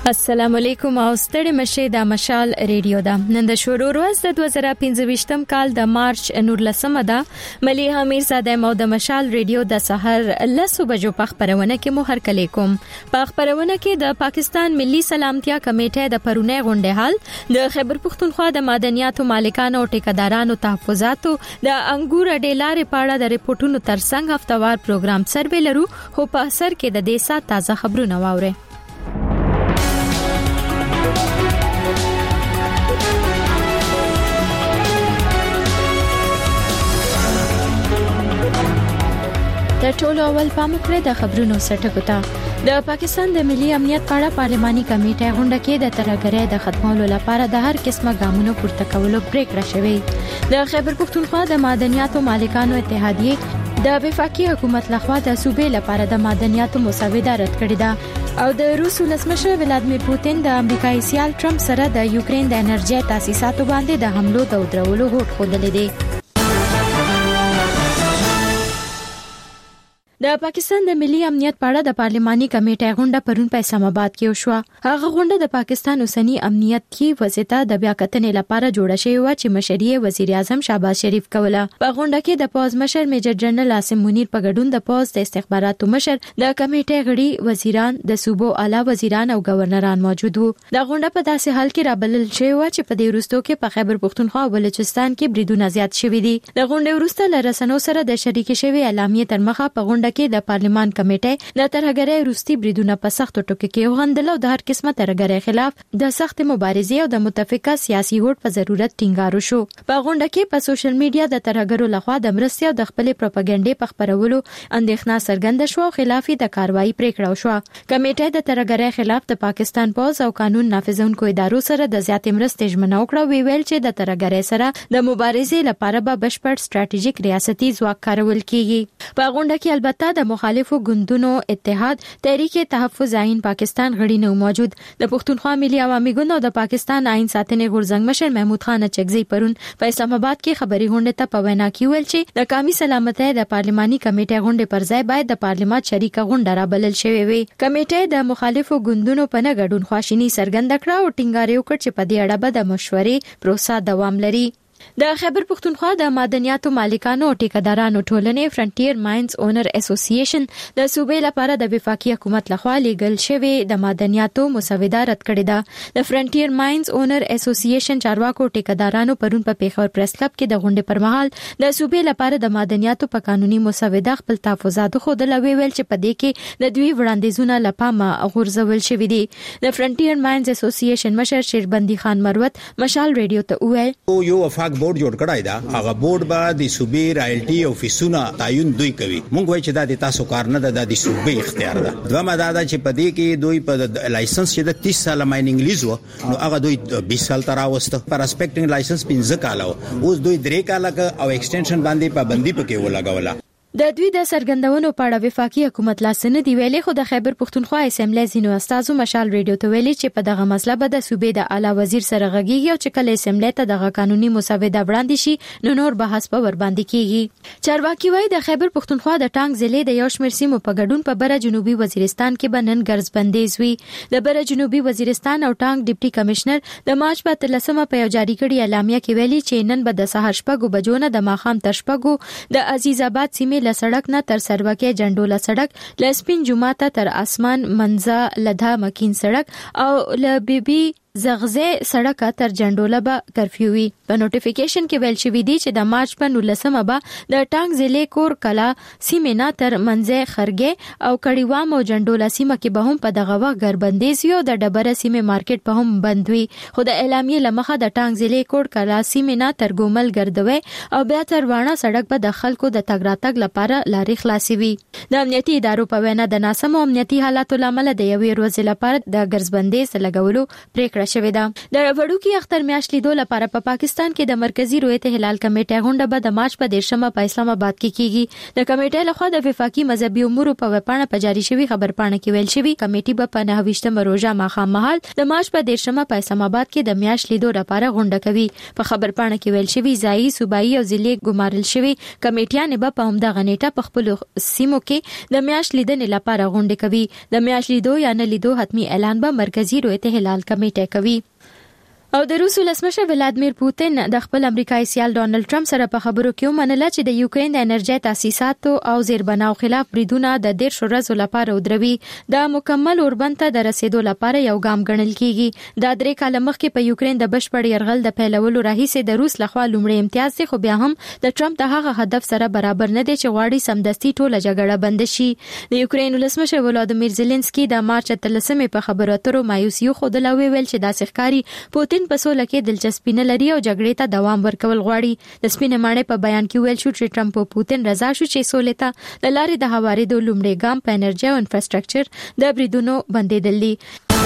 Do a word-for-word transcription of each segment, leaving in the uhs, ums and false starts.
السلام علیکم او ستړي مشه د مشال ریډیو دا نن د شروع ورځ د دوه زره پنځه کال د مارچ نورلسمه ده مليحه میرزاده مو د مشال ریډیو د سحر لسو بجو په خبرونه کې مو هر کله کوم په خبرونه کې د پاکستان ملي سلامتیا کمیټه د پرونه غونډه حال د خیبر پختونخوا د مدنیاتو مالکانو او ټیکدارانو تحفظاتو د انګور ډیلارې پاړه د ریپورتونو ترڅنګ هفتوار پروګرام سروې لرو خو په اثر کې د دیسا تازه خبرونه واوري د ټولو اول پام کړی د خبرونو سرټکو ته د پاکستان د ملي امنیت په اړه پارلماني کمیټه غونډه کې د ترهګرۍ د ختمولو لپاره د هر قسمه ګامونو پورته کولو پریکړه شوې د خیبر پختونخوا د مدنیاتو مالکانو اتحادیه د وفاقي حکومت لخوا د صوبې لپاره د مدنیاتو مسوده رد کړې ده او د روس ولسمشر ولادیمیر پوتین د امریکایي سیال ټرمپ سره د یوکرين د انرژي تاسیساتو باندې د حملو د درولو هوډ خوندل دي د پاکستان د ملي امنیت په اړه د پارلماني کمیټې غونډه پرون په اسلام آباد کې وشوه. هغه غونډه د پاکستان اوسنی امنیت کې وسیته د بیا کتنې لپاره جوړه شوې و چې مشري وزیر اعظم شهباز شریف کوله. په غونډه کې د پوز مشر میجر جنرال عاصم منیر په ګډون د پوز د استخباراتو مشر د کمیټې غړي وزیران د صوبو اعلی وزیران او گورنران موجود وو. د غونډه په داسې حال کې رابلل شوې و چې په دې وروستو کې په خیبر پختونخوا او بلوچستان کې بریدونه زیات شوي دي. د غونډې وروسته له رسنیو سره د شریک شوی اعلامیه تر مخه په غونډه کې د پارلمان کمیټه د ترهګرۍ روستي بریدونه په سختو ټکو کې وغندل او د هر قسمه ترهګرۍ خلاف د سخت مبارزې او د متفقه سیاسي هوډ په ضرورت ټینګار وشو. په غونډه کې په سوشل میډیا د ترهګرو لخوا د مرستې او د خپل پروپاګاندا په خبرولو اندېښنه څرګنده شو او خلافي د کاروایی پریکړه وشو. کمیټه د ترهګرۍ خلاف د پاکستان پوز او قانون نافذونکو ادارو سره د زیاتې مرستې ژمنه وکړه وی ویل چې د ترهګرۍ سره د مبارزې لپاره به بشپړ ستراتیژیک ریاستي ځواک کارول کیږي. په غونډه کې البته د مخالفو ګوندونو اتحاد تحریک تحفظ عین پاکستان غړي نه موجود. د پښتونخوا ملي عوامي ګوند او د پاکستان عین ساتنې غورځنګ مشر محمود خان چغزي پرون په اسلام آباد کې خبري غونډه ته په وینا کې ویل چې د قومي سلامتۍ د پارلماني کمیټې غونډه پر ځای باید د پارلیمانت شریکه غونډه را بلل شوې وي. کمیټې د مخالفو ګوندونو په نه ګډون خواشینی څرګنده کړه او ټینګار وکړ چې په دې اړه به د مشورې پروسه دوام لري. د خیبر پختونخوا د مدنیاتو مالکانو او ټیکدارانو ټولنې فرنټیر ماینز اونر اسوسییشن د صوبې لپاره د وفاقي حکومت لخوا لیږل شوی د مدنیاتو مسوده رد کړې ده. د فرنټیر ماینز اونر اسوسییشن چارواکو ټیکدارانو پرون په پیښور پریس کلب کې د غونډې پر مهال د صوبې لپاره د مدنیاتو په قانوني مسوده خپل تحفظات خوده لوي ویل چې په دې کې د دوی وړاندیزونه لپاره غورځول شوی دي. د فرنټیر ماینز اسوسییشن مشر شیربندي خان مروت مشال ریډیو ته وویل یو وفاق بورډ جوړ کړای دا هغه بورډ به د صوبې رایلټي او فیسونه تعین دوی کوي. مونږ وایي چې دا د تاسو کار نه ده د صوبې اختیار ده. دومره دا ده چې په دې کې دوی په لایسنس چې د تیس سال مایننګ لیز و نو هغه دوی بیس سال تر راوسته پر اسپیکټینګ لایسنس پنځه کال اوس دوی درې کال او ایکسټنشن باندې پابندي پکې ولګوله. د دوی د سرګندونو په اړه وفاقي حکومت لاسنه دی ویلي خو د خیبر پختونخوا اسمبلی زینو استادو مشال ریډیو ته ویلي چې په دغه مسله به د صوبې د اعلی وزیر سره غږیږي او چې کله اسمبلی ته دغه قانوني مسوده وړاندې شي نو نور بحث په ور باندې کیږي. چارواکي وایي د خیبر پختونخوا د ټانګ ضلع د یو شمېر سیمو په ګډون په بره جنوبي وزیرستان کې بنن ګرځ بندیز وی. د بره جنوبي وزیرستان او ټانګ ډیپټي کمشنر د مارچ په تلسمه په یو جاری کړي اعلامیه کې ویلي چې نن به د سهار شپږو بجو نه د ماخام تر شپږو د عزیز آباد سیمې له سړک نه تر سروکه جنډوله سړک لسپین جمعه تر اسمان منځه لدا مکین سړک او ل بي بي زغزه سړک تر جنډوله به کرفیو وي. په نوټیفیکیشن کې ویل شوی دی چې د مارچ په نولسمه به د ټانګ ضلع کور کلا سیمه نه تر منځه خرګه او کړيوام او جنډوله سیمه کې به هم په دغه وخت ګربندیز یو د ډبره سیمه مارکیټ په هم بند وي. خو د اعلامیه لمخه د ټانګ ضلع کور کلا سیمه نه تر ګومل ګرځوي او بیا تر وانه سړک به د خلکو د تګ راتګ لپاره لارې خلاصي وي. د امنیتي ادارو په وینا د ناسم امنیتي حالاتو لامل د یوې ورځې لپاره د ګرځبندیز لګولو پریکړه کړه شوې ده. د وړوکی اختر میاشت لیدو لپاره په پا پاکستان کې د مرکزی رویت هلال کمیټه غونډه به د مارچ په دیرشمه په اسلام آباد کې کیږي. د کمیټې لخوا د وفاقي مذهبي امور په وپاڼه په جاری شوی خبرپاڼه کې ویل شوی کمیټې به په نهه روزه ماخام مهال د مارچ په دیرشمه په اسلام آباد کې د میاشت لیدو لپاره غونډه کوي. په خبرپاڼه کې ویل شوی ځایي صوبایي او ضلعي ګمارل شوی کمیټیان به په همدغه نیټه په خپل سیمو کې د میاشت لیدنې لپاره غونډه کوي. د میاشت لیدو یا نه لیدو حتمی اعلان به مرکزی رویت هلال کمیټه کوي. او د روس ولسمشر ولادمیر پوتین د خپل امریکایي سیال ډونالد ټرمپ سره په خبرو کې ومنله چې د یوکرين د انرژي تاسیساتو او زیربناو خلاف بریدونه د ډیر شورز لپاره ودروي د مکمل اوربند ته د رسیدو لپاره یو ګام ګڼل کیږي. د درې کال مخکې په یوکرين د بشپړ يرغل د پیلولو راهیسې د روس لخوا لومړی امتیاز دی، خو بیا هم د ټرمپ د هغه هدف سره برابر نه دی چې غواړي سمدستي ټوله جګړه بند شي. د یوکرين ولسمشر ولادمیر زيلنسکي د مارچ اتلسمې په خبرو اترو مایوسي خود لا ویل چې د سخکاري پوتین په سوله کې دلچسپي نه لري او جګړې ته دوام ورکول غواړي. د سپینې ماڼۍ په بیان کې ویل شو چې ټرمپ او پوتین رضا شو چې سولې ته د لارې د هوارېدو لومړی ګام په انرژي او انفراستراکچر د بریدونو بندیدل دي.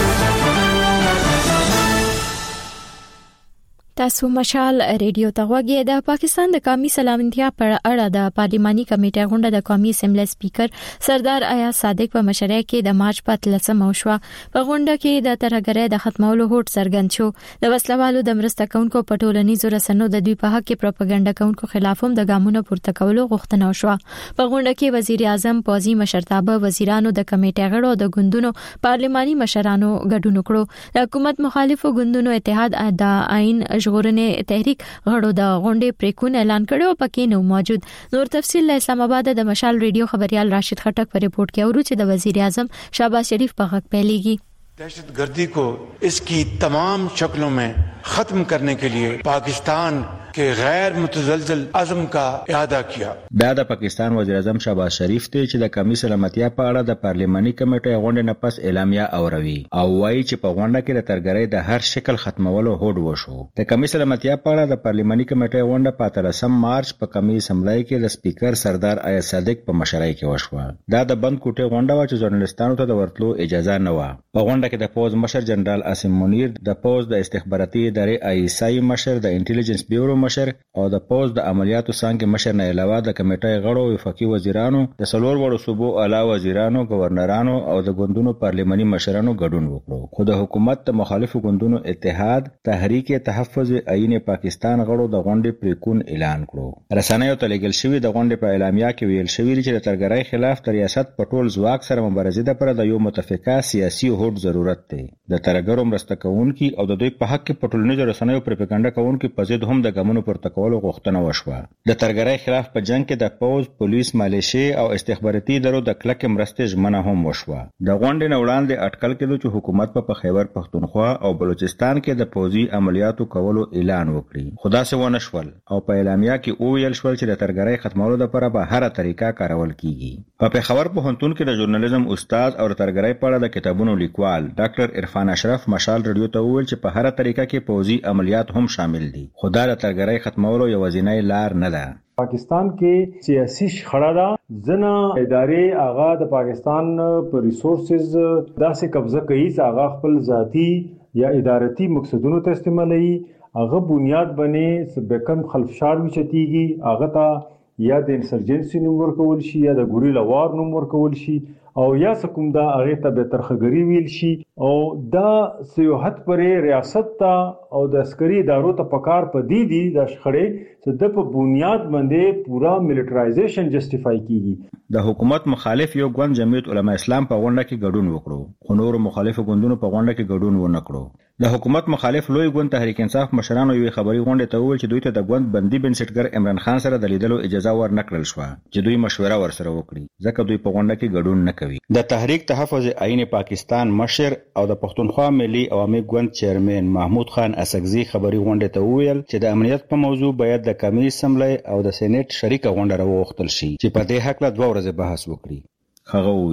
تاسو مشال ریډیو ته غوږی. د پاکستان د قومي سلامتیا پر اړه د پارلماني کمیټې غونډه د قومي اسمبلی سپیکر سردار ایاز صادق په مشرۍ کې د مارچ په اتلسمه وشوه. په غونډه کې د ترهګرۍ د ختمولو هوډ څرګند شو. د وسلوالو د مرسته کوونکو په ټولنیزو رسنیو د دوی په حق کې پروپاګاندا کوونکو خلاف هم د ګامونو پورته کولو غوښتنه وشوه. په غونډه کې وزیر اعظم، پوځي مشرتابه، وزیرانو، د کمیټې غړو او د ګوندونو پارلماني مشرانو ګډون وکړو. د حکومت مخالفو ګوندونو اتحاد د عین ژغورنې تحریک غړو د غونډې پریکون اعلان کړو، پکې نو موجود. نور تفصیل له اسلام آباد د مشال ریډیو خبريال راشد خټک په ریپورت کې اورو چې د وزیر اعظم شهباز شریف په غږ پیلېږي. दहशत गर्दी को इसकी तमाम शक्लों में खत्म करने के लिए पाकिस्तान के गैर मुतजलजल अज़म का इआदा किया. دا د پاکستان وزیر اعظم شهباز شریف ته چې د قومي سلامتیا په اړه د پارلماني کمیټې غونډې نه پس اعلامیه اوروي او وایي چې په غونډه کې د ترګرۍ د هر شکل ختمولو هوډ وشو. د قومي سلامتیا په اړه د پارلماني کمیټې غونډه په اتلسم مارچ په قومي اسمبلی کې د سپیکر سردار ایاز صادق په مشرۍ کې وشوه. دا د بند کوټې غونډه و چې ژورنالستانو ته د ورتلو اجازه نه و. په غونډه کې د پوز مشر جنرال عاصم منیر، د پوز د استخباراتي ادارې آی ایس آی مشر، د انټيليجنس بیورو مشر او د پوز د عملیاتو څنګه مشر نه علاوه د کمیټې غړو، وفاقي وزیرانو، د سلور وړو صوبو اعلی وزیرانو، گورنرانو او د ګوندونو پارلماني مشرانو ګډون وکړو. خو د حکومت د مخالفو ګوندونو اتحاد تحریک تحفظ عین پاکستان غړو د غونډې پریکون اعلان کړو. رسنیو ته لیږل شوی د غونډې په اعلامیه کې ویل شوی چې د ترګرۍ خلاف د ریاست په ټول ځواک سره مبارزې لپاره د یو متفقه سیاسي هوډ ضرورت دی. د ترګرو مرسته کوونکي او د دوی په حق کې په ټولنیزو رسنیو پروپاګاندا کوونکي په ضد هم د ګامونو پورته کولو غوښتنه وشوه. د ترګرۍ خلاف په جنگ کې د پوز، پولیس، مالیشي او استخباراتي ادارو د کلک مرستې ژمنه هم وشوه. د غونډې نه وړاندې اټکل کېدو چې حکومت په خیبر پښتونخوا او بلوچستان کې د پوځي عملیاتو کولو اعلان وکړي، خو داسې ونه شول او په اعلامیه کې وویل شول چې د ترګرۍ ختمولو لپاره به هره طریقه کارول کیږي. په پېښور پوهنتون کې د ژورنالیزم استاد او د ترګرۍ په اړه د کتابونو لیکوال ډاکټر عرفان اشرف مشال ریډیو ته وویل چې په هره طریقه کې پوځي عملیات هم شامل دي، خو دا د ترګرۍ ختمولو یوازینی لار نه ده. پاکستان کې سیاسي شخړه ده، ځنه ادارې هغه د پاکستان پر ریسورسز داسې قبضه کوي چې هغه خپل ذاتی یا ادارتي مقصدونو ته استعمالوي. هغه بنیاد باندې سبکم خلفشار وچتيږي، هغه ته یا د انسرجنسي نوم ورکول شي یا د ګوریلا وار نوم ورکول شي او یا سکم دا هغه ته به ترخګری ویل شي او دا سیاحت پرې ریاست ته او د عسکري ادارو ته پکار پدې دي د شخړې چې د په بنیاد باندې پورا ملټرایزیشن جسټیفای کیږي. د حکومت مخالف یو ګوند جمعیت علما اسلام په غونډه کې ګډون وکړو، خو نور مخالفو ګوندونو په غونډه کې ګډون ونه کړو. د حکومت مخالف لوی ګوند تحریک انصاف مشرانو یو خبري غونډه ته وویل چې دوی ته د ګوند بندي بنسټګر عمران خان سره د لیدلو اجازه ورنکړل شو چې دوی مشوره ورسره وکړي، ځکه دوی په غونډه کې ګډون نه کوي. د تحریک تحفظ عین پاکستان مشر او د پښتونخوا ملي عوامي ګوند چیرمن محمود خان اسکزي خبري غونډه ته وویل چې د امنیت په موضوع باید د قومي اسمبلی او د سېنات شریکه غونډه راوغوښتل شي چې په دې حق له دوه ورځې بحث وکړي. هغه وویل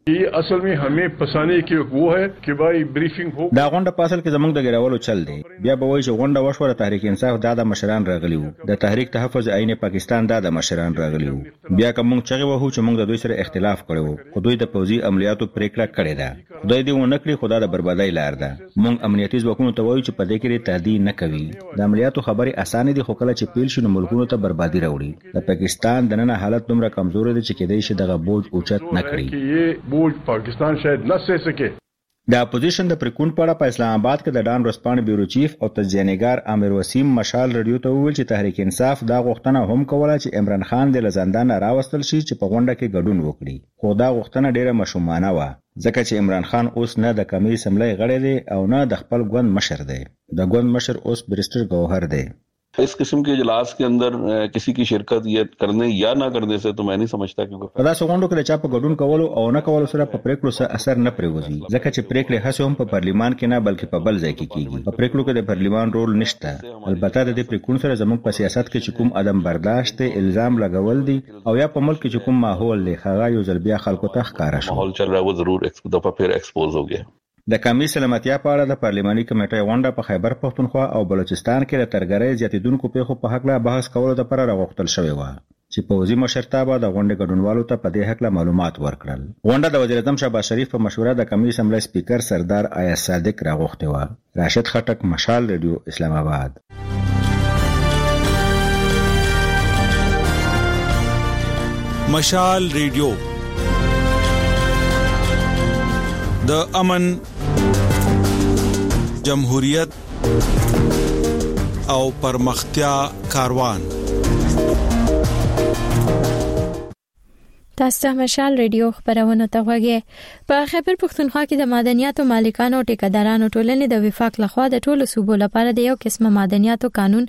ये असल में हमें फंसाने की वो है कि भाई ब्रीफिंग हो دا غونډه په اصل کې زموږ د ګیرولو چل دی. بیا به وایي چې غونډه وشوه د تحریک انصاف دا د مشران راغلي وو، د تحریک تحفظ عین پاکستان دا د مشران راغلي وو. بیا کوم موږ چغې وهو چې موږ د دوی سره اختلاف کړو، خو دوی د پوځي عملیاتو پریکړه کړې ده. خدای دې ونه کړي خدا د بربادۍ لار ده. موږ امنیتي ځواکونو ته وایو چې په دې کې تعدی نه کوي. د عملیاتو خبرې اسانه دي، خو کله چې پیل شي نو ملکونو ته بربادي راوړي. د پاکستان د نن حالت دومره کمزوري دی چې کېدای شي دغه بوج اوچت نه کړي. بوج پاکستان شاید نه سه سکے. د اپوزیشن د پریکون پاړه په اسلام آباد کې د ډان ورسپانې بیورو چیف او تجزیه‌نګار عامر وسیم مشال رادیو ته وویل چې تحریک انصاف دا غوښتنه هم کوله چې عمران خان د لزندان راوستل شي چې په غونډه کې ګډون وکړي، خو دا غوښتنه ډیره مشومانه وه ځکه چې عمران خان اوس نه د کمیټې سملای غړی دی او نه د خپل ګوند مشر دی. د ګوند مشر اوس بریسټر گوهر دی. इस किस्म के इजलास के अंदर किसी की शिरकत ये करने या ना करने से तो मैं नहीं समझता कि په داسې غونډو کې د چا په ګډون کولو او نه کولو سره په پریکړو څه اثر نه پرېوځي، ځکه چې پریکړې هڅې هم په پارلیمان کې نه بلکې په بل ځای کې کیږي. په پریکړو کې د پارلیمان رول نشته. البته د دې پریکړو سره زموږ په سیاست کې چې کوم عدم برداشت الزام لګول دي او یا په ملک کې چې کوم ماحول دی هغه یو ځل بیا خلکو ته ښکارا شو. ماحول چل رہا ہے وہ ضرور ایک دفعہ پھر ایکسپوز ہو گیا. د قومي سلامتیا په اړه د پارلماني کمیټې غونډه په خیبر پښتونخوا او بلوچستان کې د ترګرۍ زیاتیدونکو پیښو په حق له بحث کولو لپاره راغوښتل شوی و چې پوځي مشرتابه د غونډې ګډونوالو ته په دې حق له معلومات ورکړل. غونډه د وزیر اعظم شهباز شریف په مشوره د قومي اسمبلی سپیکر سردار ایاز صادق راغوښته و. راشد خټک، مشال ریډیو، اسلام آباد. مشال ریډیو د امن، جمهوریت او پرمختیا کاروان. تاسو مشال ریډیو خبرونه ته وګورئ. په خیبر پښتونخوا کې د معدنیاتو مالکانو او ټیکدارانو ټولنې د وفاق لخوا د ټولو صوبو لپاره د یو قسم معدنیاتو قانون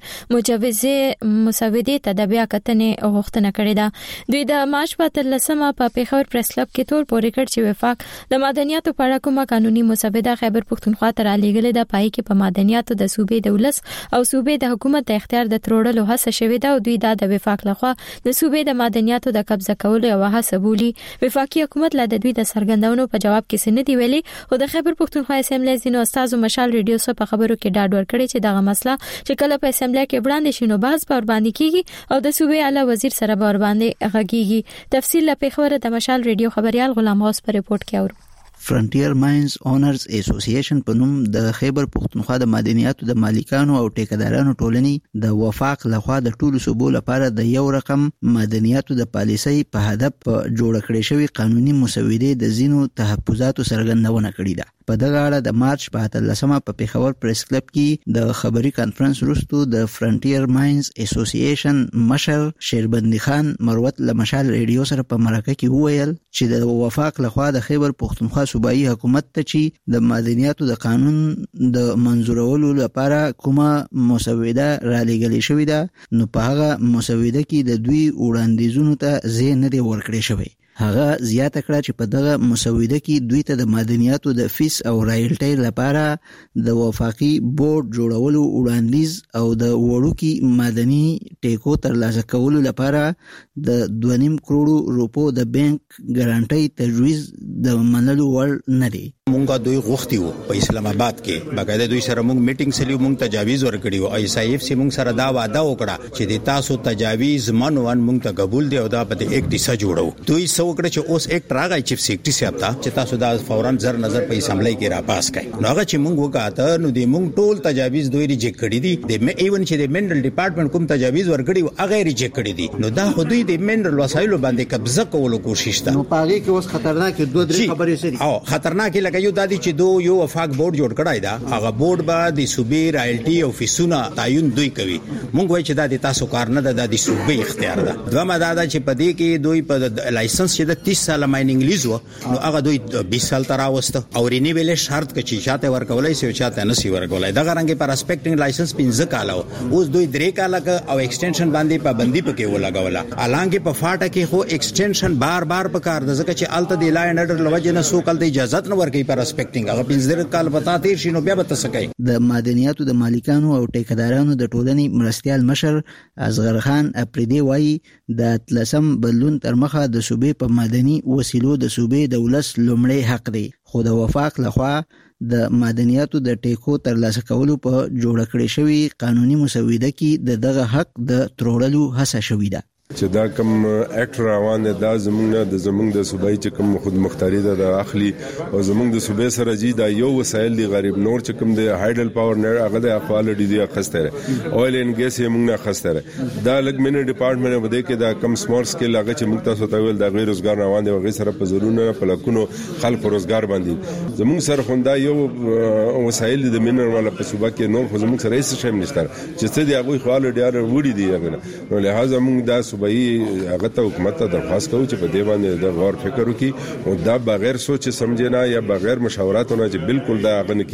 مجوزه مسودې ته د بیا کتنې غوښتنه کړې ده. دوی د مارچ په اتلسمه په پیښور پریس کلب کې تور پورې کړ چې وفاق د معدنیاتو په اړه کومه قانوني مسوده خیبر پښتونخوا ته رالیږلې ده. پای کې په معدنیاتو د صوبې د ولس او صوبې د حکومت د اختیار د تروړلو هڅه شوې ده او دوی دا د وفاق لخوا د صوبې د معدنیاتو د قبضه کولو او سبولي. وفاقي حکومت لا د دوی د سرګندونو په جواب کې سندې ویلي او د خیبر پښتونخوا اسمبلی ځینو استادو مشال ریډیو سره په خبرو کې ډاډ ورکړي چې دغه مسله چې کله په اسمبلی کې وړاندې شي نو بحث پر باندې کیږي او د صوبې اعلی وزیر سره پر باندې غږیږي. تفصیل له پیښور د مشال ریډیو خبريال غلام غوث پر رپورت کې اورو. فرنټیر ماینز اونرز اسوسییشن په نوم د خیبر پښتونخوا د معدنیاتو د مالکانو او ټیکدارانو ټولنې د وفاق لخوا د ټولو صوبو لپاره د یو رقم معدنیاتو د پالیسۍ په هدف جوړ کړې شوی قانوني مسودې د زینو تحفظاتو څرګندونه کړې ده. په دغه اړه د مارچ په اتلسمه په پیښور پریس کلب کې د خبري کانفرنس وروسته د فرنټیر ماینز اسوسییشن مشر شیربندي خان مروت له مشال ریډیو سره په مرکه کې وویل چې د وفاق لخوا د خیبر پښتونخوا صوبایي حکومت ته چې د معدنیاتو د قانون د منظورولو لپاره کومه مسوده را لېږلې شوې ده نو په هغه مسوده کې د دوی وړاندیزونو ته ځای نه دی ورکړی شوی. هغه زیاته کړه چې په دغه مسوده کې دوی ته د معدنیاتو د فیس او رایلټي لپاره د وفاقي بورډ جوړولو وړاندیز او د وړوکي معدني ټیکو ترلاسه کولو لپاره د دوه نیم کروڑو روپو د بانک ګارانټي تجویز د منلو وړ نه دی. مونږه دوی غوښتي وو په اسلام آباد کې باقاعده دوی سره مونږ میټینګ سلیو مونږ تجاویز ورکړي وو. ایس آی اف سی مونږ سره دا وعده وکړه چې د تاسو تجاویز منوان مونږ ته قبول دی او دا په یک دیسه جوړو. دوی سو وکړه چې اوس یک راغی چیف سیکرټری صاحب ته چې تاسو دا فورا زر نظر په اسمبلی کې را پاس کړئ. نو هغه چې مونږ وکاته نو د مونږ ټول تجاویز دوی ریجیکټ کړي دي. د ایون چې د منرل ډپارټمنټ کوم تجاویز ورکړي او هغه ریجیکټ کړي دي. نو دا خو دوی د منرل وسایلو باندې قبضه کولو کوشش ده. نو پاږي کې اوس خطرناک دوه درې خبرې سړي او خطرناک لکه یو دادی چې دو یو وفاق بورډ جوړ کړای دا هغه بورډ به د صوبې رایلټي او فیسونه تعین دوی کوي. مونږ وایي چې دا د تاسو کار نه ده، د صوبې اختیار ده. دومره دا چې په دې کې دوی په لایسنس چې د تیس سال مایننګ لیز و نو هغه دوی بیس سال تر راوسته او رینیویل شرط کچې شاته ورکولای سي او چاته نه سي ورکولای. دا غرانګه پر اسپیکټینګ لایسنس پنځه کال اوس دوی درې کال او ایکسټنشن باندې پابندي پکې ولګوله. حالانکه په فاټه کې خو ایکسټنشن بار بار پکار د ځکه چې الته د لاین اډر لوجه نه سو کال د اجازه نه ورکي پر ریسپیکټینګ هغه پنځه کال پتا تیر شي نو بیا به تاسو کوي. د معدنیاتو د مالکانو او ټیکدارانو د ټولنې مرستيال مشر اصغر خان اپریدي وایي د تلسم بدلون تر مخه د صوبې په مدني وسیلو د صوبې د ولس لومړی حق دی، خو د وفاق لخوا د معدنیاتو د ټیکو ترلاسه کولو په جوړ کړی شوی قانوني مسوده کې د دغه حق د ترورلو هڅه شوې ده. چې دا کوم اکټ روان دی دا زمونږ د زمونږ د صوبایي چې کوم خود مختاری ده د اخلي او زمونږ د صوبې سره جی دا یو وسایل دی غریب نور چې کوم د هایډل پاور نه هغه د اقوال ډی دی خسته اویل ان ګیس یې موږ نه خسته دا لګ مینه ډپارټمنټ بده کې دا کم سمال سکیل هغه چې موږ تاسو ته ویل دا غیر روزګار روان دی هغه سره په ضرورونه په لکونو خلک روزګار باندې زمونږ سره خوندا یو وسایل د مینر والا په صوبه کې نور خو زمونږ سره هیڅ شی نشته چې څه دی هغه خپل ډیر وړي دی هغه نو لہذا موږ دا صوبایي هغه ته حکومت ته درخواست کوو چې په دې باندې د غور فکر وکړي او دا بغیر سوچ سمجھنا یا بغیر مشاوراتونه چې بالکل دا غن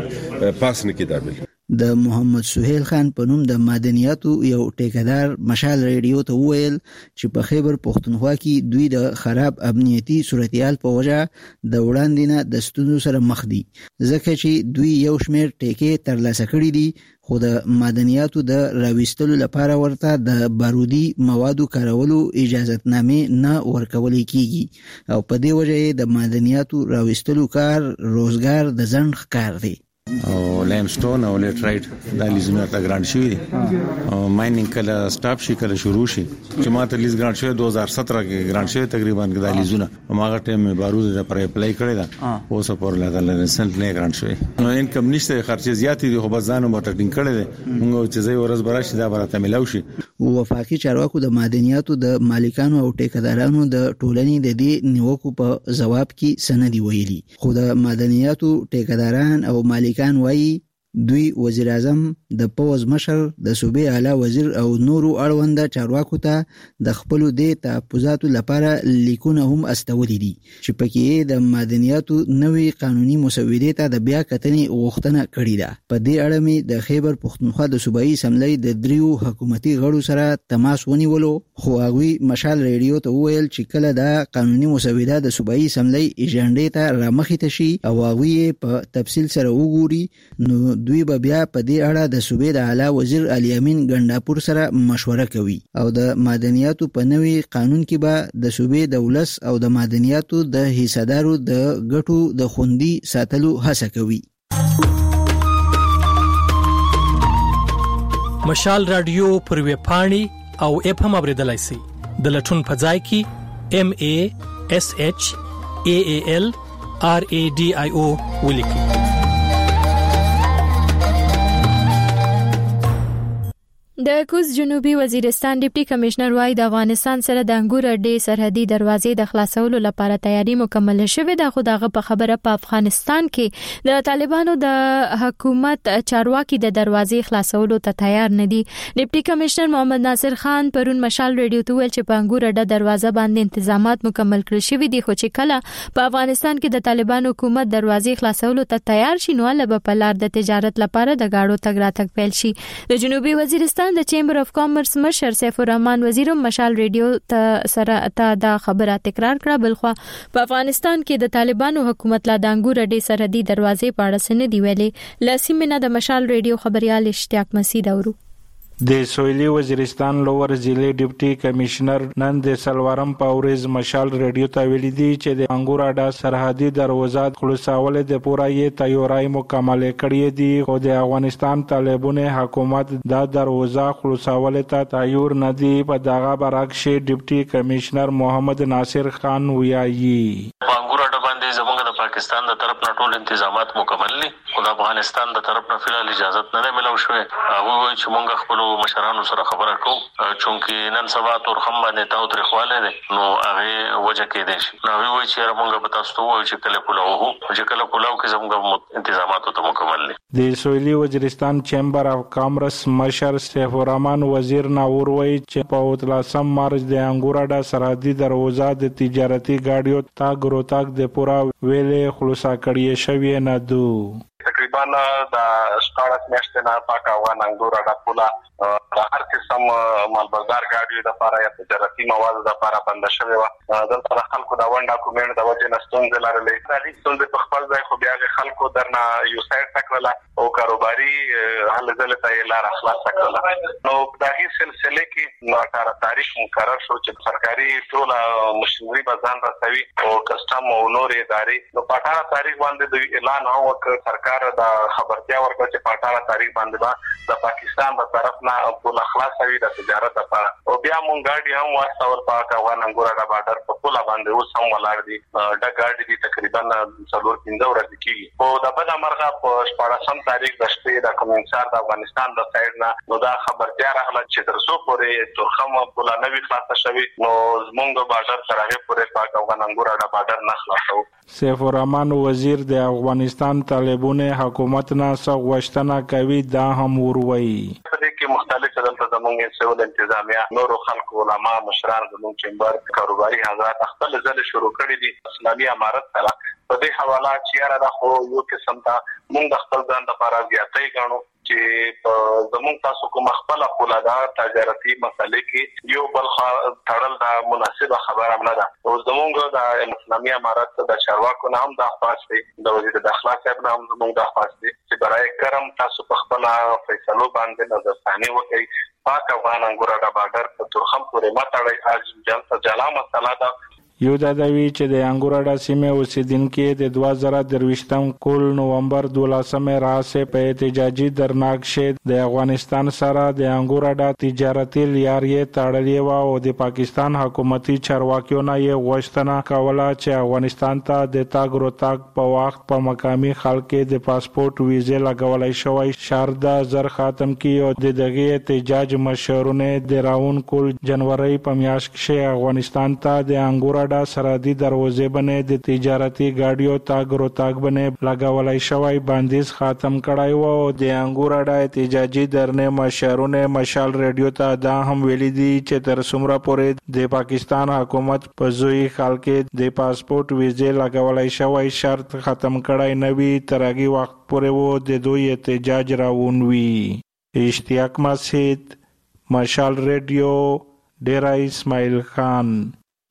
کې پاس نه کیدا بل. د محمد سهیل خان په نوم د معدنیاتو یو ټیکدار مشال ریډیو ته وویل چې په خیبر پښتونخوا کې دوی د خراب امنیتي صورتحال په وجه د وړاندې نه د ستونزو سره مخ دي ځکه چې دوی یو شمېر ټیکې ترلاسه کړي دي خو د معدنیاتو د راوستلو لپاره ورته د بارودي موادو کارولو اجازهتنامې نه ورکول کیږي او په دې وجه د معدنیاتو راوستلو کار روزګار د ځنډ کار دی. او لیمسټون او لیټرایټ د لیزونو ته ګرانټ شوی دي او ماینینګ کله سٹاپ شي کله شروع شي چې ماته لیز ګرانټ شوی دو هزار سترہ کې ګرانټ شوی تقریبا د لیزونه ماغه ټیم می بارود د پر اپلای کړی دا اوس پر لګل ریسنټ نه ګرانټ شوی نو انکم نشته خرچ زیات دي خو بزانو مارکیټینګ کړی دی موږ چې زې ورځ براشي دا برته ملاوي شي. وفاقي چارواکو د معدنیاتو د مالکانو او ټیکدارانو د ټولنې د دې نیوکو په جواب کې سندې ویلي خو د معدنیاتو ټیکداران او مالکان وایي دوی وزیر اعظم د پوز مشر د صوبې اعلی وزیر او نورو اړوند چارواکو ته د خپل د تحفظاتو لپاره لیکونه هم استولې دي چې پکې د معدنیاتو نوې قانوني مسودې ته د بیا کتنې غوښتنه کړې ده. په دې اړه مې د خیبر پښتونخوا د صوبایي اسمبلی د دریو حکومتي غړو سره تماس ونیولو خو هغوی مشال ریډیو ته وویل چې کله دا قانوني مسوده د صوبایي اسمبلی ایجنډې ته رامخې ته شي او هغوی په تفصیل سره وګوري نو دوی به بیا په دې اړه د صوبې د اعلی وزیر علي امین ګنداپور سره مشوره کوي او د معدنیاتو په نوې قانون کې به د صوبې د ولس او د معدنیاتو د حصدارو د ګټو د خوندي ساتلو هڅه کوي. مشال رادیو پر ویب پاڼې او اپ هم اوریدلای شئ د لټون په ځای کې ام ا اس اچ ا ا ال ار ا ډي آی او ولیکئ. د کوز جنوبي وزیرستان ډیپټي کمشنر وايي د افغانستان سره د انګور اډې سرحدي دروازې د خلاصولو لپاره تیاری مکمل شوه ده خو دغه په خبره په افغانستان کې د طالبانو د حکومت چارواکي د دروازې خلاصولو ته تیار نه دي. ډیپټي کمشنر محمد ناصر خان پرون مشال ریډیو ته ویل چې په انګور اډه دروازه باندې تنظیمات مکمل کړل شوی دي خو چې کله په افغانستان کې د طالبانو حکومت دروازې خلاصولو ته تیار شي نو له په لار د تجارت لپاره د گاډو تګ راتګ پیل شي. د جنوبي وزیرستان د چیمبر اف کامرس مشر سیف الرحمن وزیر مشال ریډیو ته سره ته دا خبره تکرار کړه بلخو په افغانستان کې د طالبانو حکومت لا د انګور اډې سرحدي دروازې په اړه سن دی ویلي. لاسمنه د مشال ریډیو خبريال اشتیاق مسعود اورو د سویلي وزیرستان لوور ضلع ډیپټي کمشنر نن د سلوارم پاوریز مشال ریډیو ته ویلي دي چې د انګور اډه سرحدي دروازه خلاصول د پورای تیاری مکمل کړی دي خو د افغانستان طالبانو حکومت دا دروازه خلاصول ته تیار نه دي. په دغه برعکس ډیپټي کمشنر محمد ناصر خان ویایي انګور اډه باندې زموږ د پاکستان د طرف نه ټول تنظیمات مکمل دي خو د افغانستان د طرف نه فلال اجازه نه ملو شوې. هغه وایي چې موږ خپل مشرانو سره خبره کوو چونکې نن سبا تور خم باندې تاو تر خواله دي نو هغه وجه کې دي نو وی وایي چې موږ به تاسو ته وایو چې کله کولاو هو چې کله کولاو کې زموږ انتظامات ته مکمل دي. د سویلي وزیرستان چیمبر اف کامرس مشر سیف الرحمن وزیر ناور وایي چې په اتلسم مارچ د انګور اډه سرحدي دروازه د تجارتي ګاډیو تاګ روتاګ د پورا ویلې خلاص کړی شوی نه دو. تقریبا د شپږ میاشتې نه پاک افغان انګور اډه پوله د هر قسم مالبردار ګاډیو د لپاره یا تجارتي موادو د لپاره بند شوی و. دلته د خلکو د ون ډاکومنټ د وجې نه ستونزې لرلې. د دې ستونزې په خپل ځای خو بیا خلکو درنه یو سایډ تکړه او کاروباري حل ځله ته لار خلاص کړل. نو په دغه سلسله کې نو اټاره تاریخ مقرر شو چې سرکاري ټول مشینری بازار رسوي او کسټم او نور ادارې نو په اټاره تاریخ باندې د اعلان هو وکړ سرکار د خبرتیا ورکړه چې په اټاره تاریخ باندې د پاکستان په طرف نه په خلاصوي د تجارت لپاره او بیا مونږ ګاډي هم واستول په افغان انګور اډه بارډر په پوله باندې اوس هم ولاړ دي. د ګاډي دي تقریبا څلور پنځه ورځې کېږي او د بل مرغه په شپږم تاریخ د شپې د کومنسار د افغانستان د سایډ نه نو دا خبرتیا راغله چې تر څو پورې ترخم پوله نوي خلاصه شوي نو زمونږ بارډر سره پورې په افغان انګور اډه بارډر نه خلاصو. سیف الرحمن وزیر د افغانستان طالبونه حکومت نه سغوښتنه کوي دا هم وروي. په دې کې مختلف دلته زموږ سیول انتظامیه نور خلکو علما مشران زموږ چمبر کاروباري حضرات خپل ځل شروع کړی دي اسلامي امارت سره په دې حواله چې را د خو یو قسم ته موږ خپل ځان د لپاره زیاتې غواړو چې زموږ تاسو کوم خپل خپلدار تجارتي مسلې کې یو بل تړل دا مناسبه خبره نه ده او زموږ د اسلامي امارت د چارواکو نه هم د خاص د وزیر داخله صاحب نه هم زموږ د خاص دي چې برای کرم تاسو په خپل فیصلو باندې نظر ثاني وکړي. پاک افغان انګور اډه بارډر په ترخم پورې ماته اړ جلسه جلا مسله ده. یو دا دوی چې د انګور اډه سیمه اوسیدونکو د دوه زره درویشتم کول نومبر دولسمه راځي په احتجاجي درناک شه د افغانستان سره د انګور اډه تجارتي لیارې تړلې و او د پاکستان حکومتي چارواکیو نه یې غوښتنه کوله چې افغانستان ته د تاګ روتاګ په وخت په مقامي خلکو د پاسپورت ویزه لګولای شوی شرط زر ختم کی او د دغه احتجاج مشرونه د راون کول جنوري په میاشت کې افغانستان ته د انګور سرحدي دروازې باندې د تجارتي ګاډیو تاګ روتاګ باندې لګولای شوی بندیز ختم کړای و او د انګور اډه احتجاجي درنه مشرونه مشال ریډیو ته دا هم ویلي دي چې تر څومره پورې د پاکستان حکومت په زوی خلکو د پاسپورت ویزه لګولای شوی شرط ختم کړای نه وي تر هغه وخت پورې و د دوی احتجاج راونوي. اشتیاق مسجد مشال ریډیو ډیرا اسماعیل خان.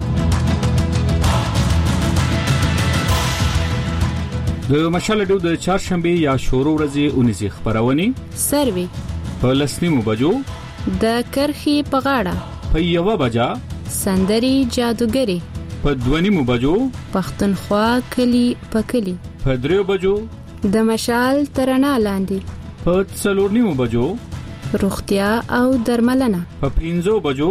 د مشال ډیو د چهارشنبه یا شورو ورځې اونیزه خبرونه سروي په لسنیمو بجو د کرخي په غاړه په یوه بجا سندري جادوګری په دونیمو بجو پښتونخوا کلی په کلی په دریو بجو د مشال ترنا لاندې په څلورنیمو بجو روغتیا او درملنه په پنځو بجو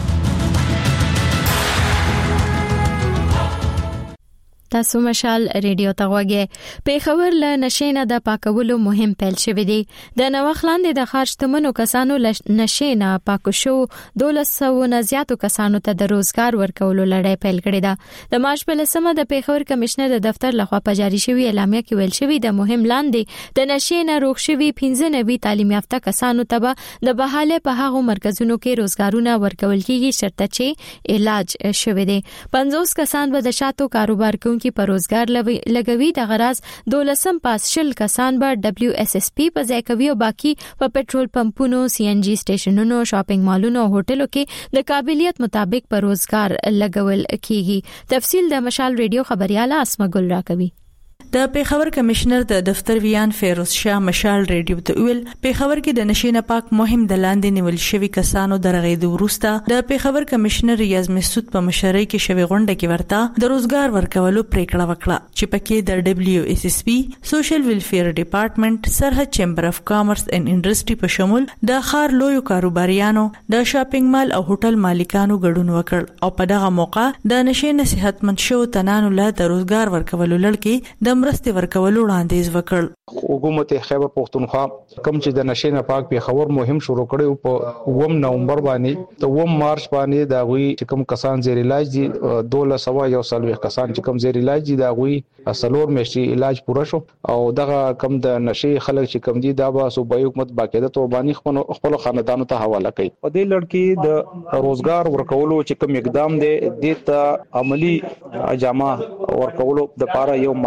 تاسو مشال ریډیو ته غوږی. پیښور له نشینه د پاکولو مهم پیل شوې دي. د نوښلاندې د خارجتمنو کسانو له نشینه پاکو شو دولس سو نه زیاتو کسانو ته د روزګار ورکولو لړۍ پیل کړې ده. د مارچ په لسمه د پیښور کمشنر د دفتر لخوا په جاری شوی اعلامیه کې ویل شوی د مهم لاندې د نشینه روغ شوی پنځه نوي تعلیم یافته کسانو ته به د بحاله په هغو مرکزونو کې روزګارونه ورکول کیږي شرط چې علاج شوی دي. پنځوس کسان به د شاتو کاروبار کوي کی پر روزګار لګوي. د غراض دولسم پاس شل کسان به دبليو اس اس پی په ځای کوي او باقی په پټرول پمپونو سی ان جی سټیشنونو شاپینګ مالونو او هوټلو کې د قابلیت مطابق پر روزګار لګول کیږي. تفصیل د مشال ریډیو خبرياله اسمه ګل راکوي. د پیښور کمشنر د دفتر ویان فیروز شاه مشال ریډیو ته ویل پیښور کې د نشینه پاک مهم د لاندې نیول شوی کسانو درغې د ورسته د پیښور کمشنر ریاض مسعود په مشرۍ کې شوی غونډه کې ورته د روزګار ورکولو پریکړه وکړه چې پکې د دبليو اس اس پی سوشل ویلفیر ډپارټمنټ سرحد چیمبر اف کامرس اینڈ انډستری په شمول د خار لویو کاروباریانو د شاپینګ مال او هوټل مالکانو ګډون وکړ او په دغه موقع د نشینه صحتمند شو تنانو له د روزګار ورکولو لړ د مرستې ورکولو وړاندیز وکړ. حکومت خیبر پختونخوا کوم چې د نشینه پاک په خبر مهم شروع کړي په اووم نومبر باندې ته اووم مارچ باندې دا غوي چې کوم کسان زیر علاج دي دوله سوا یو سلوي کسان چې کوم زیر علاج دي دا غوي اصلور مشي علاج پوره شو او دغه کم د نشي خلک چې کم دي دا به صوبایي حکومت باقاعده تو باندې خپل خاندانو ته حواله کوي. په دې لړ کې د روزګار ورکولو چې کوم اقدام دی د ته عملی اجامه ورکولو د لپاره یو مانیټینګ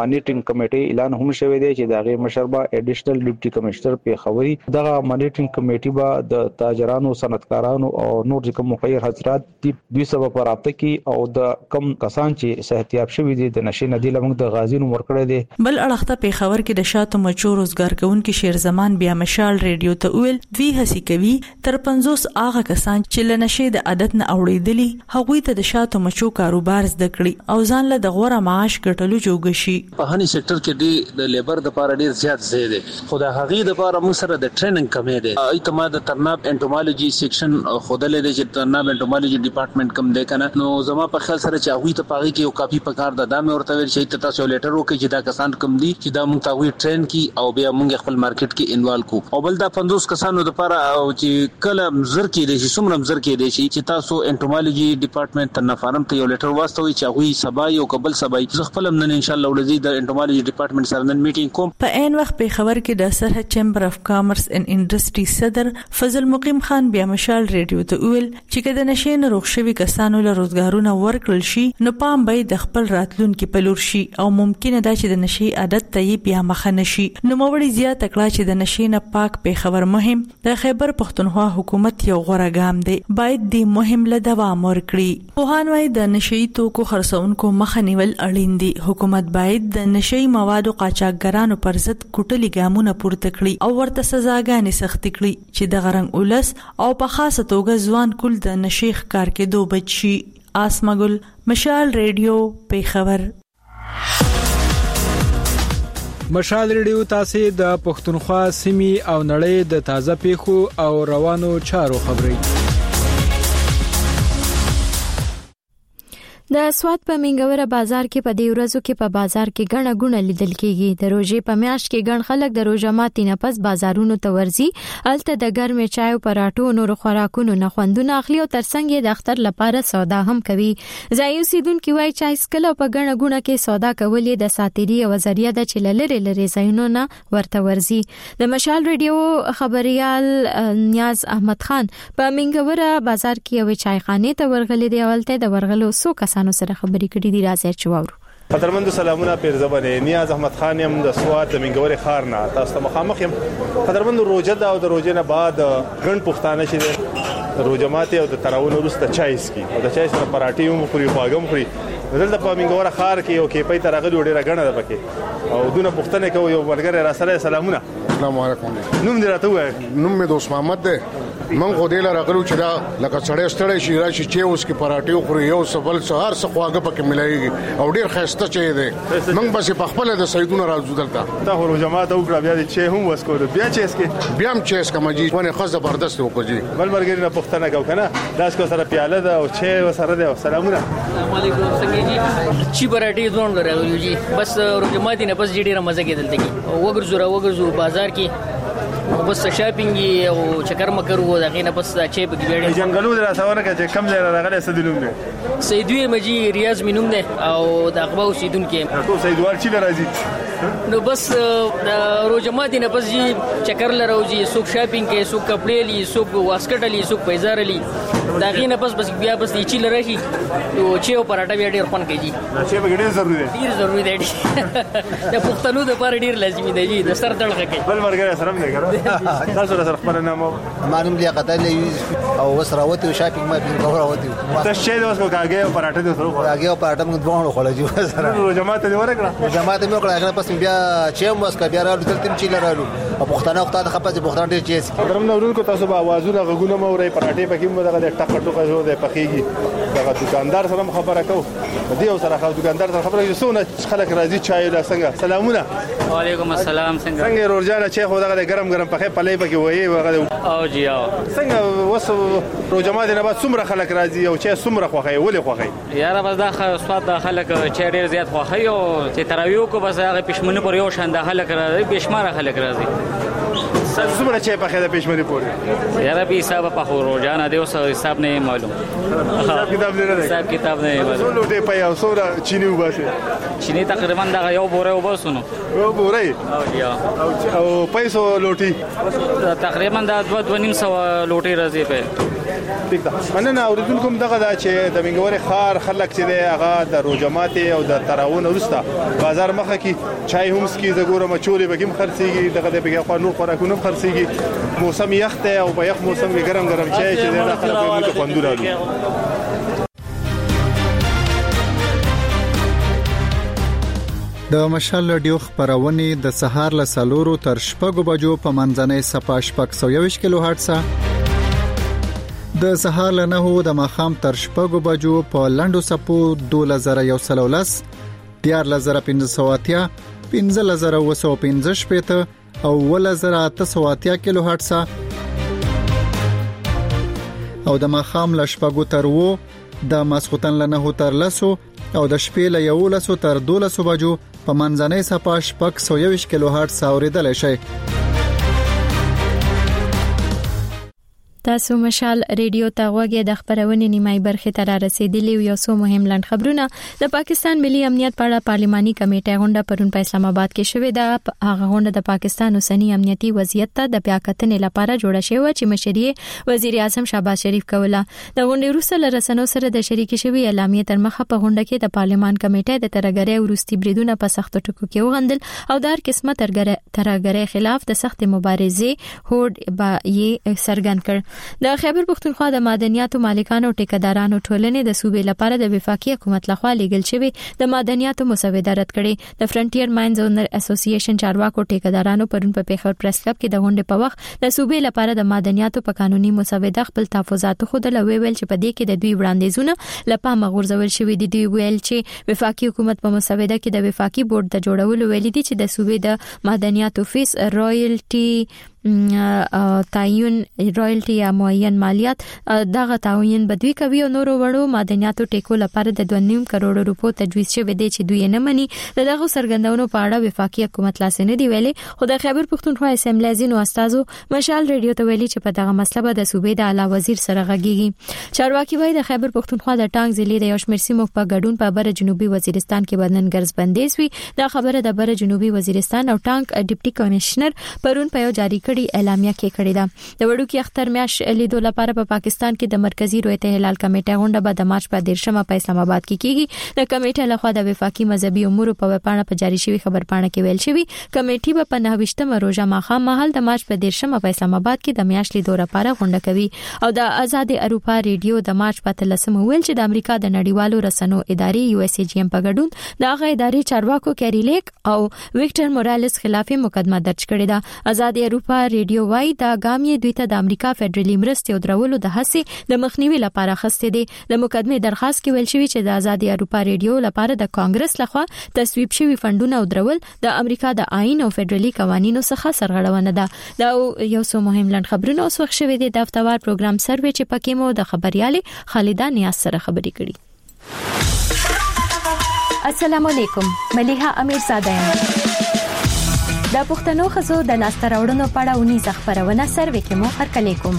کمیټې اعلان هم شوی دی چې دغه مشربه اډیشنل ډیپټي کمشنر په خوري دغه مانیټرینګ کمیټې به د تاجرانو صنعتکارانو او نور کوم مخیر حضرات دوی سبب پراپته کی او د کم کسان چې صحتیاب شوی دي د نشي ندی لمغ د غازینو ورکړی دي بل اړخته په خبر کې د شاتو مچو روزګار کوونکي شیر زمان بیا مشال ریډیو ته ویل دوی هڅه کوي تر پنځوس هغه کسان چې لنشي د عادت نه اوړېدلي هغوی ته د شاتو مچو کاروبار زده کړي او ځان له د غوړه معاش ګټلو جوړ شي. په هني سېکټر کې د لیبر د لپاره ډیر زیات زیات دي خو د هغې د لپاره موږ سره د ټریننګ کمې دي. ایتما د ترناب انټومالوجي سیکشن خودلې د چې ترناب انټومالوجي ډپارټمنټ کم دی کنه نو زما په خیال سره چې هغه ته پاږي کې یو کاپی پکار د دامه ورته ویل شي ته تاسو لیټر وکړي چې دا کسان کم دي چې دا موږ تاوی ټرین کی او بیا موږ خپل مارکیټ کې انوالو کو او بل دا پنځوس کسانو د لپاره او چې کله مزر کې دي چې څومره مزر کې دي چې تاسو انټومالوجي ډپارټمنټ ته نفرم ته یو لیټر واستوي چې هغه سبا یو قبل سبا زه خپل نن ان شاء الله ولزي د انټومالوجي ډپارټمنټ سره نن میټینګ کوم. په عین وخت په خبر کې د سرحد چیمبر اف کامرس ان انډستری صدر فضل مقیم خان بیا مشال ریډیو ته ویل چې کله نشین روغ شوی کسانو له روزګارونه ورکړل شي نو پام به د خپل راتلونکو په لور شي او ممکنه ده چې د نشي عادت ته بیا مخ نه شي. نو موړي زیات کړه چې د نشي نه پاک په خبر مهم د خیبر پښتونخوا حکومت یو غوړه ګام دی باید د مهم له دوام ورکړي. پوهان وايي د نشي توکو خرڅونکو مخ نیول اړین دي. حکومت باید د نشي موادو قاچاقګرانو پر ضد کوټلي ګامونه پورته کړي او ورته سزاګانې سخت کړي چې د غرنګ اولس او په خاصه توګه ځوان کول د نشي ښکار کېدو بچ شي. آسمګل مشال ریډیو په خبر. مشال ریډیو تاسو د پښتونخوا سیمې او نړۍ د تازه پیښو او روانو چارو خبري. د سواد په منګوره بازار کې په دې ورځو کې په بازار کې ګڼه ګونه لیدل کېږي. د روزې په میاشت کې ګڼ خلک د روزه ماتي نه پس بازارونو ته ورځي. الته د ګرمې چای او پراټو نور خوراکونو نه خوندونه اخلي او ترڅنګ د اختر لپاره سودا هم کوي. ځای اوسیدونکو وايي چې اسکل په ګڼه ګونه کې سودا کول د ساتيري او ذریعہ د چللری لري ځایونو نه ورته ورځي. د مشال ریډیو خبريال نیاز احمد خان په منګوره بازار کې یو چایخانه ته ورغلي دی. ولته د ورغلو سو سانو سره خبرې کړې دي. راځي چې واورو. قدرمنو سلامونه پیر زبانه نیاز احمد خان يم د سواد د منګوري خار نه تاسو ته مخامخ يم. قدرمنو روزه دا او د روزه نه بعد ګڼ پښتانه شي روزه ماته او د تراون وروسته چایس کی او د چای سره پراټي هم خوري خواږم خوري. دلته په منګوره خار کې یو کې پې ترغلي ډیره غنه ده پکې او دونه پښتنه کوي یو ورګره را سره سلامونه. السلام علیکم. نوم دې راته وای؟ نوم مې دوست محمد ده. من خو دې لاره غلو چې دا لکه سړی ستړی شي راشي چې اوس کې پراټي خوري یو سبل سهار څه خواږه پکې ملایږي او ډیر خسته چي دی. من بس په خپل د سیدونه راځو دلته ته هو جماعت او بیا دې چې هم وسکول بیا چې اسکه بیا هم چې اسکه مجي ونه خاص زبردست وکړي بل مرګ نه پښتنه کو کنه داس کو سره پیاله ده او چې وسره ده. سلامونه. السلام علیکم. څنګه جی چی پراټي ځون غره جی بس جماعت نه بس ډیره مزه کې دلته کې وګرځو وګرځو بازار کې بس شاپینګ او چکر مکر وو دغه نه بس چې په ګډه جنگلو دراسونه کې کم ځای راغله سدلوم نه سیدوی مجي ریاض مینوم نه او د اقبا سیدون کې ټول سیدوال چې راځي نو بس روزمات نه بس جی چکر لروجي سوق شاپینګ کې سوق کپڑے لي سوق واسکټ لي سوق پیزار لي دغه نه بس بس بیا بس چې لري او چې او پراټا بیا ډیر پن کوي چې به ډیر ضروري دی ډیر ضروري دی د پښتنو د پر ډیر لازمي دی د سر دړغه کوي بل مرګ سره نه کړو تاسو سره خبر نه مو مانم لیا قتل او وسراوتی شاپینګ ما په غوراوتی تاسو چې اوس کو کاګه او پراټا د سره کاګه او پراټا موږ دوه خوړل سره نو جماعت دی ورکړه جماعت مې وکړه پس بیا چې موږ کا بیا راو دلته چې لرالو او پښتانه وخت د خپل پښتانه ډیر چې درم نو ورکو تاسو به आवाजونه غوونه مو ورې پراټې پکې مو دغه ټک ټک جو د پخېږي دغه دکاندار سره خبره کو دی او سره خو دکاندار سره خبره یسونه خلک راځي چای لا څنګه سلامونه وعلیکم السلام څنګه څنګه روزانه چې خو دغه ګرم ګرم پخې پلې پکې وایي وغه او جی او څنګه وسو روزمات نه بعد څومره خلک راځي او چې څومره خوخي ولې خوخي یاره بس دا سواد د خلک چې ډیر زیات خوخي او چې تراویو کو بس هغه پښمنه پر یو شان د خلک راځي بشمار خلک راځي څومره چې په خیره پېشمنی پورې یاره به حساب په خو روزانه دی اوس حساب نه معلوم حساب کتاب نه حساب کتاب نه معلوم څو لوټه په یو سوره چینی وباسه چینی تقریبا دا یو بوره وباسونو یو بوره او یا او پیسو لوټي تقریبا دا دوه دوه نیم سو لوټي راځي په ٹھیک ده مننه اوریدونکو دغه دا چې د منګوري خار خلک چې دی هغه د روجمات او د تراون ورسته بازار مخه کې چای هم سکي د ګوره مچولې بګم خرڅيږي دغه د بګه خو نور خوراکونه خرڅيږي موسم یخ ته او په یخ موسم کې ګرم ګرم چای چې دی خلک په موږ خوندورالو د مشال رادیو خبرونه د سهار له سالورو تر شپږو بجو په منځنۍ صفه شپږ سوه یوویشت کیلو هرتز د سهار له نهو د ماخام تر شپږو بجو په لندو سپو دوه زره یو سل ولس دیار لزر پنځه سوه اتیا پنځه لزر وسو پنځه شپته او ول زر اته سوه اتیا کیلو هرتز او د ماخام له شپږو تر وو د ماسختن له نهو تر لسو او د شپې له یو لسو تر دولسو بجو په منځنۍ صفه شپږ سوه یوویشت کیلو هرتز اوریدل شي. تاسو مشال ریډیو ته غوږی د خبرونې نیمای برخه تر رسیدلی یو څو مهم لند خبرونه. د پاکستان ملي امنیت په اړه پارلماني کمیټه غونډه پرون په اسلام آباد کې شوې ده. هغه غونډه د پاکستان اوسنی امنیتي وضعیت ته د بیا کتنې لپاره جوړه شوې چې مشري وزیر اعظم شهباز شریف کوله. د غونډې وروسته له رسنیو سره د شریک شوی اعلامیه تر مخه په غونډه کې د پارلمان کمیټه د ترګری ورستي بریدونه په سخت ټکو کې وغندل او د هر قسمه ترګری خلاف د سخت مبارزې هوډ به یې سرګن کړ. د خیبر پختونخوا د معدنیاتو مالکانو او ټیکدارانو ټولنې د صوبې لپاره د وفاقي حکومت لخوا لیږل شوی د معدنیاتو مسوده رد کړي. د فرنټیر ماینز اونر اسوسییشن چارواکو ټیکدارانو پرون په پیښور پریس کلب کې د غونډې په وخت د صوبې لپاره د معدنیاتو په قانوني مسوده خپل تحفظات خو د لوي ویل چې په دې کې د دوی وړاندیزونه لپاره غورځول شوی دي. دوی ویل چې وفاقي حکومت په مسوده کې د وفاقي بورډ د جوړولو ویل دي چې د صوبې د معدنیاتو فیس رایلټي تعین رایلټي یا معین مالیات دغه تعین بدوي کوي او نورو وړو معدنیاتو ټیکو لپاره د دوه نیم کروڑ روپو تجویز شوی دی چې دوی نه مني. دغه سرګندونو په اړه وفاقي حکومت لاس نه دی ویلي. خو د خیبر پختونخوا اسمبلی زینو استادو مشال ریډیو ته ویلي چې په دغه مسله به د صوبې د اعلی وزیر سره غږیږي. چارواکي وایي د خیبر پختونخوا د ټانګ ضلع د یو شمېر سیمو په ګډون په بر جنوبي وزیرستان کې بدن ګرځ بندیز وی. دا خبره د بر جنوبي وزیرستان او ټانګ ډیپټي کمشنر پرون په یو جاری اعلامیه کې کړی ده. د وړوکی اختر میاش لیدو لپاره په پاکستان کې د مرکزی رویته هلال کمیټه غونډه به د مارچ په دیرشمه په اسلام آباد کې کیږي. د کمیټې لخوا د وفاقي مذهبي امور په وپاڼه په جاری شوی خبرپاڼه کې ویل شوی کمیټې به په نهه روزه ماخام مهال د مارچ په دیرشمه په اسلام آباد کې د میاش لیدو لپاره غونډه کوي. او د آزاد اروپا ریډیو د مارچ په تلسمه ویل چې د امریکا د نړیوالو رسنیو ادارې یو اس جی ام په ګډون د هغه ادارې چارواکو کیری لیک او وکټر مورالس خلاف مقدمه درج کړې ده. آزاد اروپا ریډیو وايي دا ګام یې دوی ته د امریکا فدرالي مرستې او درولو د هڅې د مخنیوي لپاره خسته دي. د مقدمه درخواست کې ویل شوی چې د آزاد اروپا ریډیو لپاره د کانګرس لخوا تصویب شوی فندونه او درول د امریکا د آئین او فدرالي قوانینو څخه سرغړونه ده. دا یو څو مهم لند خبرونه اوس وخت شوی دي. د هفتوار پروګرام سروي چې پکې مو د خبريالي خالده نیاز سره خبرې کړي. السلام علیکم، ملیحه امیرزاده یم. د پښتنو خزو د لاسته راوړنو په اړه ونی خبرونه سروي کې مو هرکلی کوم.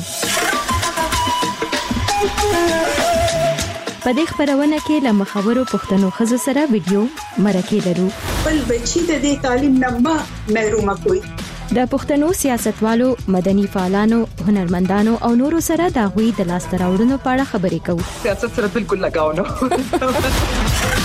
په دې خبرونه کې له مخاورو پښتنو خزو سره ویډیو مرکه لرو. بل بچی د دې تعلیم نه محروم کوي. د پښتنو سیاستوالو، مدني فعالانو، هنرمندانو او نورو سره د غوي د لاسته راوړنو په اړه خبرې کوو. سیاست سره بالکل لگاو نه.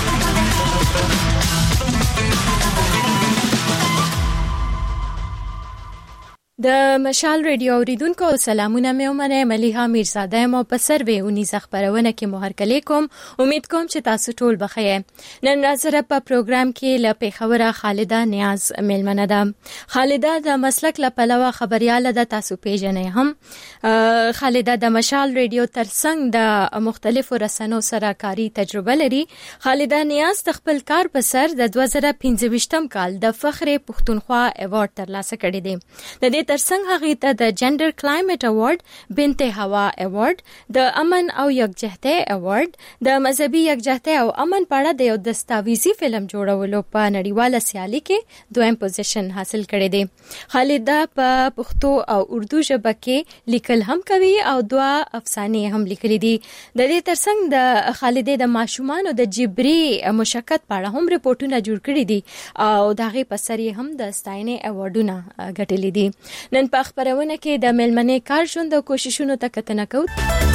د مشال ریډیو اوریدونکو سلامونه مې ومنه. ملیحه امیرزاده مو په سروي ونی خبرونه کې مو هرکلی کوم. امید کوم چې تاسو ټول بخیر. نن نظر په پروګرام کې ل پیښوره خالده نیاز ملمنه ده. خالده د مسلک ل پلوه خبرياله ده، تاسو پیژنې هم. خالده د مشال ریډیو ترڅنګ د مختلفو رسنیو سره کاری تجربه لري. خالده نیاز د خپل کار په سر د دوه زره پنځه ویشتم کال د فخر پښتونخوا ایوارډ ترلاسه کړی دی. د دې ترڅنګ هغه ته د جندر کلایمټ ایوارډ، بنت هوا ایوارډ، د امن او یکجهتۍ ایوارډ، د مذهبي یکجهتۍ او امن په اړه د یو دستاویزي فلم جوړولو په نړیواله سیالي کې دویم پوزیشن حاصل کړی دی. خالده په پښتو او اردو ژبه کې لیکل هم کوي او دوا افسانې هم لیکلي دي. د دې ترڅنګ د خالده د ماشومانو د جبري مشقت په اړه هم ریپورتونه جوړ کړي دي او د هغې په سر یې هم د ستاینې ایوارډونه ګټلي دي. نن په خپرونه کې د میلمنې کار ژوند او کوششونو ته کتنه کوو.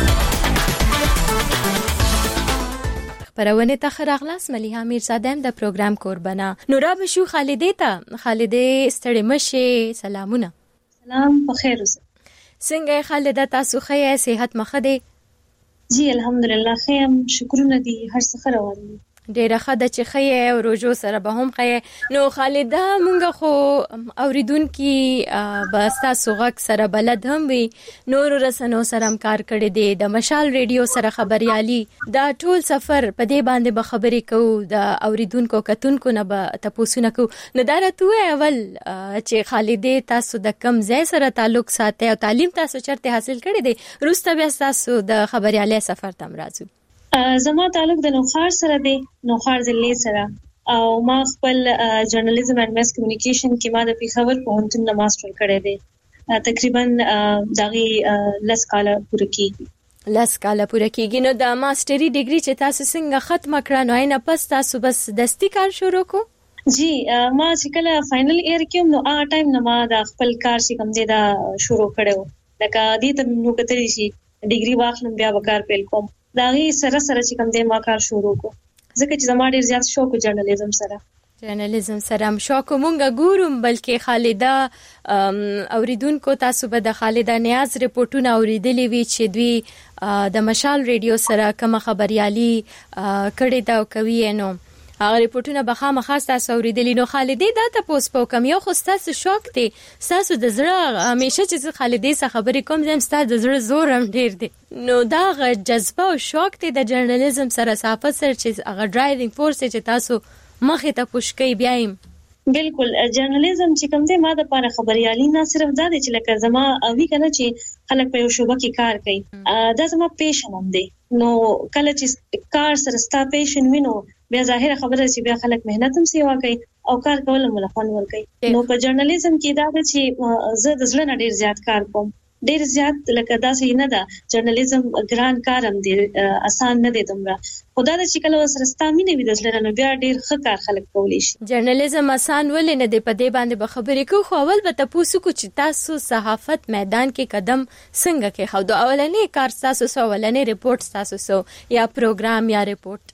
خپرونه ته ښه راغلاست. ملیحه میرزاده یم د پروګرام کوربنه. نو را به شو خالدې ته. خالدې ستړې مه شې، سلامونه. سلام، په خیر اوسه. څنګه خالده، تاسو ښه یې؟ صحت مو ښه دی؟ جی الحمدلله ښه یم، شکرونه دي، هر څه ښه روان دي. ډیره ښه ده چې ښه یې او روژو سره به هم ښه یې. نو خالده، مونږ خو اوریدونکي به ستاسو غږ سره بلد هم وي، نورو رسنیو سره هم کار کړی دی، د مشال ریډیو سره خبریالي، دا ټول سفر په دې باندې به خبرې کوو، د اوریدونکو کتونکو نه به تپوسونه کوو. نو دا راته ووایه اول چې خالدې تاسو د کوم ځای سره تعلق ساتئ او تعلیم تاسو چېرته حاصل کړی دی؟ وروسته بیا ستاسو د خبریالۍ سفر ته هم راځو. زما تعلق د نوخار سره دی، نوخار ضلع سره، او ما خپل جرنالیزم اینڈ میس کمیونیکیشن کې ما د پیښور پوهنتون نه ماستر کړی دی. تقریبا دغه لس کاله پوره کیږي. لس کاله پوره کیږي. نو د ماستري ډیګري چې تاسو څنګه ختمه کړه، نو نه پس تاسو بس دستی کار شروع کو؟ جی ما چې کله فائنل ایئر کې نو هغه ټایم نه ما د خپل کار چې کوم دی دا شروع کړو. لکه دې ته نو کتلی شي ډیګري واخلم بیا وکړ پیل کوم. دا غي سره سره چې کوم دی ما کار شروع کو، ځکه چې زما ډیر زیات شوق جرنالیزم سره. جرنالیزم سره هم شوق مونږ ګورم، بلکې خالده اوریدونکو تاسو به د خالده نیاز ریپورتونه اوریدلې وي چې دوی د مشال ریډیو سره کوم خبريالي کړي دا کوي. نو هغه ریپورتونه به خامخا تاسو اوریدلی. نو خالدې دا تاسو په کوم یو خو تاسو شوق دی، تاسو د زړه همیشه چې خالدې څخه خبرې کوم زم تاسو د زړه زور هم ډیر دی. نو دا غ جذبه او شوق دی د جرنالیزم سره، صحافت سره چې هغه ډرایوینګ فورس چې تاسو مخې ته پوش کوي. بیایم بالکل جرنالیزم چې کوم دی ما د پاره خبريالي نه صرف دا دی چې لکه زما اوی کنه چې خلک په یو شوبه کې کار کوي، دا زما پیشن هم دی. نو کله چې کار سره ستا پیشن وینو بیا ظاهر خبره چې بیا خلک مهنت هم سیوا کوي او کار کول ملخون ور کوي. نو په جرنالیزم کې دا چې زه د ځل نه ډیر زیات کار کوم، ډیر زیات لکه دا څه نه ده. جرنالیزم ګران کار هم دی، آسان نه دی دومره. خدا د چې کله سره ستامینه وي د ځل نه بیا ډیر ښه کار خلک کولی شي. جرنالیزم آسان ولې نه دی؟ په دې باندې به خبرې کوو. خو اول به تاسو کو چې تاسو صحافت میدان کې قدم څنګه کې خو د اولنې کار تاسو سو اولنې ریپورت تاسو سو یا پروګرام یا ریپورت؟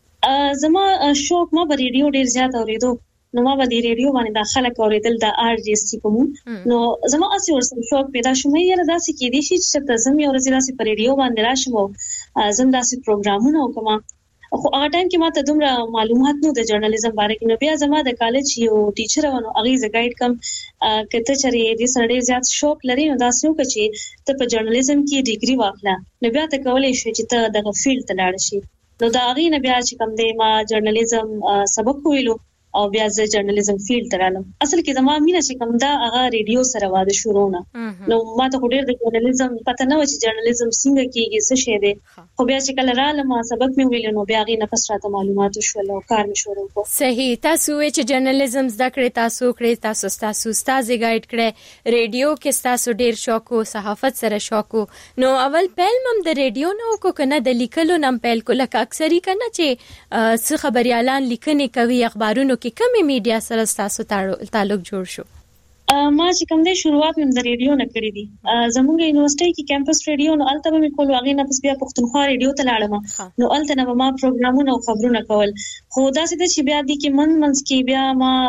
زما شوق ما به ریډیو ډیر زیات اوریدو، نو ما به د ریډیو باندې داخله کوریدل د آر جی سی کوم. نو زما اسی ورسره شوق پیدا شوم یره داسې کې دي چې تاسو مې ورځ داسې پر ریډیو باندې راشم او زم داسې پروګرامونه وکم. خو هغه ټایم کې ما ته دومره معلومات نو د جرنالیزم باره کې. نو بیا زما د کالج یو ټیچر ونه هغه ز گایډ کم کته چې دې سره ډیر زیات شوق لري، نو داسې یو چې ته په جرنالیزم کې ډیګري واخله، نو بیا ته کولای شې چې ته دغه فیلډ ته لاړ شې. نو دا غي نه بیا چې کوم دی ما جرنالیزم سبق ویلو او بیا زه جرنالیزم فیلډ ته رالم. اصل کې زما مینه چې کوم دا هغه ریډیو سره واده شروع نه. نو ما ته ډېر د جرنالیزم پته نه و چې جرنالیزم څنګه کیږي، څه شی دی. خو بیا چې کله رالم سبق مې ویل نو بیا غي نه پس راته معلومات شول او کار مې شروع کړ. صحیح. تاسو چې جرنالیزم زده کړې، تاسو کړې، تاسو تاسو استاد گایډ کړې، ریډیو کې تاسو ډېر شوق او صحافت سره شوق. نو اول پهل مم د ریډیو نو کو کنه د لیکلو نم پهل کو، لکه اکثری کنه چې څه خبريالان لیکنې کوي اخبارونو کې، کومې میډیا سره تاسو تعلق جوړ شو؟ ما چې کوم دی شروعات مې د ریډیو نه کړې دي. زموږ یونیورسيټي کې کیمپس ریډیو نو الته مې کول واغې نه پس بیا پښتونخوا ریډیو ته لاړم. نو الته نه ما پروګرامونه او خبرونه کول. خو دا څه چې بیا دي کې من منځ کې بیا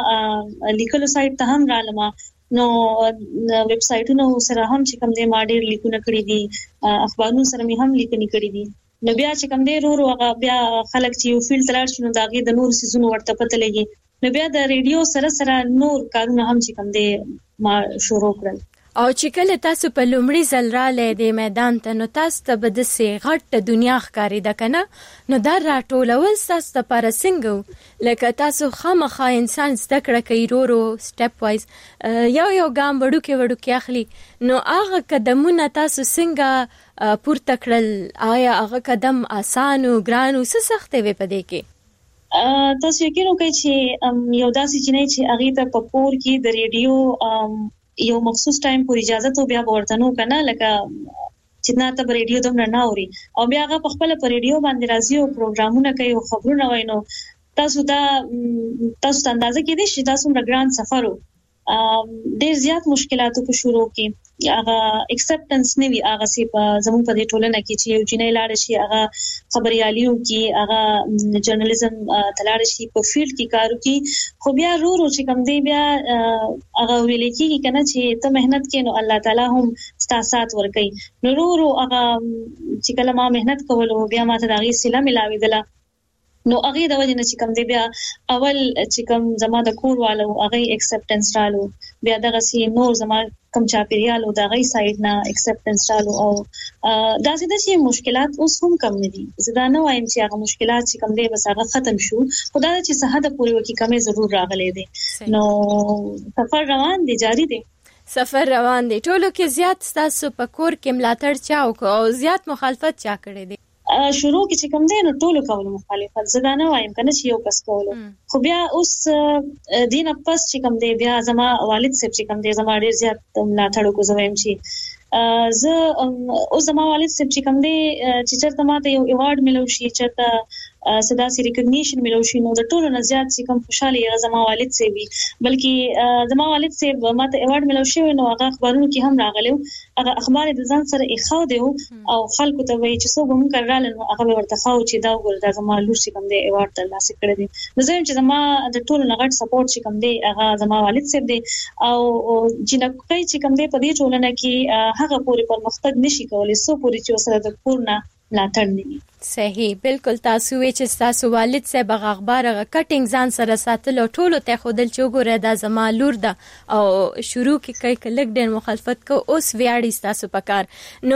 ما لیکلو سایت ته هم رالم. نو ویب سایټونو سره هم چې کوم دی ما ډېر لیکونه کړې دي، اخبارونو سره مې هم لیکنې کړې دي. نو بیا چې کوم دی ورو هغه بیا خلک چې یو فیلډ تلل شي نو دا غي د نور سيزونو ورته پته لګي. نو بیا د ریډیو سره سره نور کارونه هم چې کوم دی ما شروع کړل. او چې کله تاسو په لومړي ځل راغلې د میدان ته نو تاسو ته به د سي غټ دنیا ښکاری ده کنه نو دا راټولول تاسو ته پر څنګه لکه تاسو خامخا انسان زده کړه کوي ورو سټپ وایز یو یو ګام وړو کې وړو کې اخلي نو هغه قدمونه تاسو څنګه پورته کړل آیا هغه قدم آسان او ګران او سخت وي پدې کې تاسو یقین وکړئ چې یو داسې جنې چې هغه ته په کور کې د ریډیو یو مخصوص ټایم پورې اجازه ته بیا ورتنو کنه لکه چې نه ته ریډیو دومره نه اوري او بیا هغه په خپل پر ریډیو باندې راځي او پروګرامونه کوي او خبرونه وایي نو تاسو دا تاسو اندازه کې دي چې تاسو مرګران سفر ډېر زیات مشکلاتو په شروع کې هغه اکسپټنس نه وی هغه سي په زموږ په دې ټولنه کې چې یو جنې لاړ شي هغه خبرياليو کې هغه جرنالیزم تلاړ شي په فیلډ کې کارو کې خو بیا رو رو چې کوم دی بیا هغه ویل کېږي کنه چې ته مهنت کې نو الله تعالی هم ستاسات ورکړي نو رو رو هغه چې کله ما مهنت کولو بیا ما ته دغه سلا ملاوي دله نو هغه د وجه نه چې کوم دی بیا اول چې کوم زما د کور والو هغه اکسپټنس رالو بیا دغه سي نور زما کوم چاپیریالو دغه سایډ نه اکسپټنس رالو او دا زده چې مشکلات اوس هم کم نه دي زدا نه وایم چې هغه مشکلات چې کوم دی بس هغه ختم شو خدای چې صحت پورې وکي کمې ضرور راغلي دي نو سفر روان دي جاری دي سفر روان دي ټولو کې زیات تاسو په کور کې ملاتړ چا او زیات مخالفت چا کړی دي شروع کې چې کوم دی نو ټولو کول مخالفت زدا نه وایم کنه چې یو کس کولو خو بیا اوس دین پس چې کوم دی بیا زما والد صاحب چې کوم دی زما ډیر زیات ملاتړ کو زویم چې زه اوس زما والد صاحب چې کوم دی چې چرته ماته یو ایوارډ ملو شي چرته صدا سي ریکګنیشن ملو شي نو د ټولو نه زیات چې کوم خوشاله یې زما والد صاحب بلکې زما والد صاحب ماته ایوارډ ملو شي نو هغه خبرونه کې هم راغلو هغه اخبار د ځان سره اخاو دی او خلکو ته وایي چې څو به مونږ کړل نو هغه ورته خاو چې دا وګور دا زما لور چې کوم دی ایوارډ ترلاسه کړی دی نو زه چې زما د ټولو نه غټ سپورټ چې کوم دی هغه زما والد صاحب دی او جنکې چې کوم دی په دې ټولنه کې هغه پوری پرمختګ نشي کولای سو پوری چې سره د پورنا ملاتړ نه صحیح بالکل تاسو وی چې تاسو والد صاحب اخبار غ کټینګ ځان سره ساتلو ټولو ته خودل چوغره د زما لور ده او شروع کې کای کلک ډېر مخالفت کو اوس ویاړی تاسو پکار نو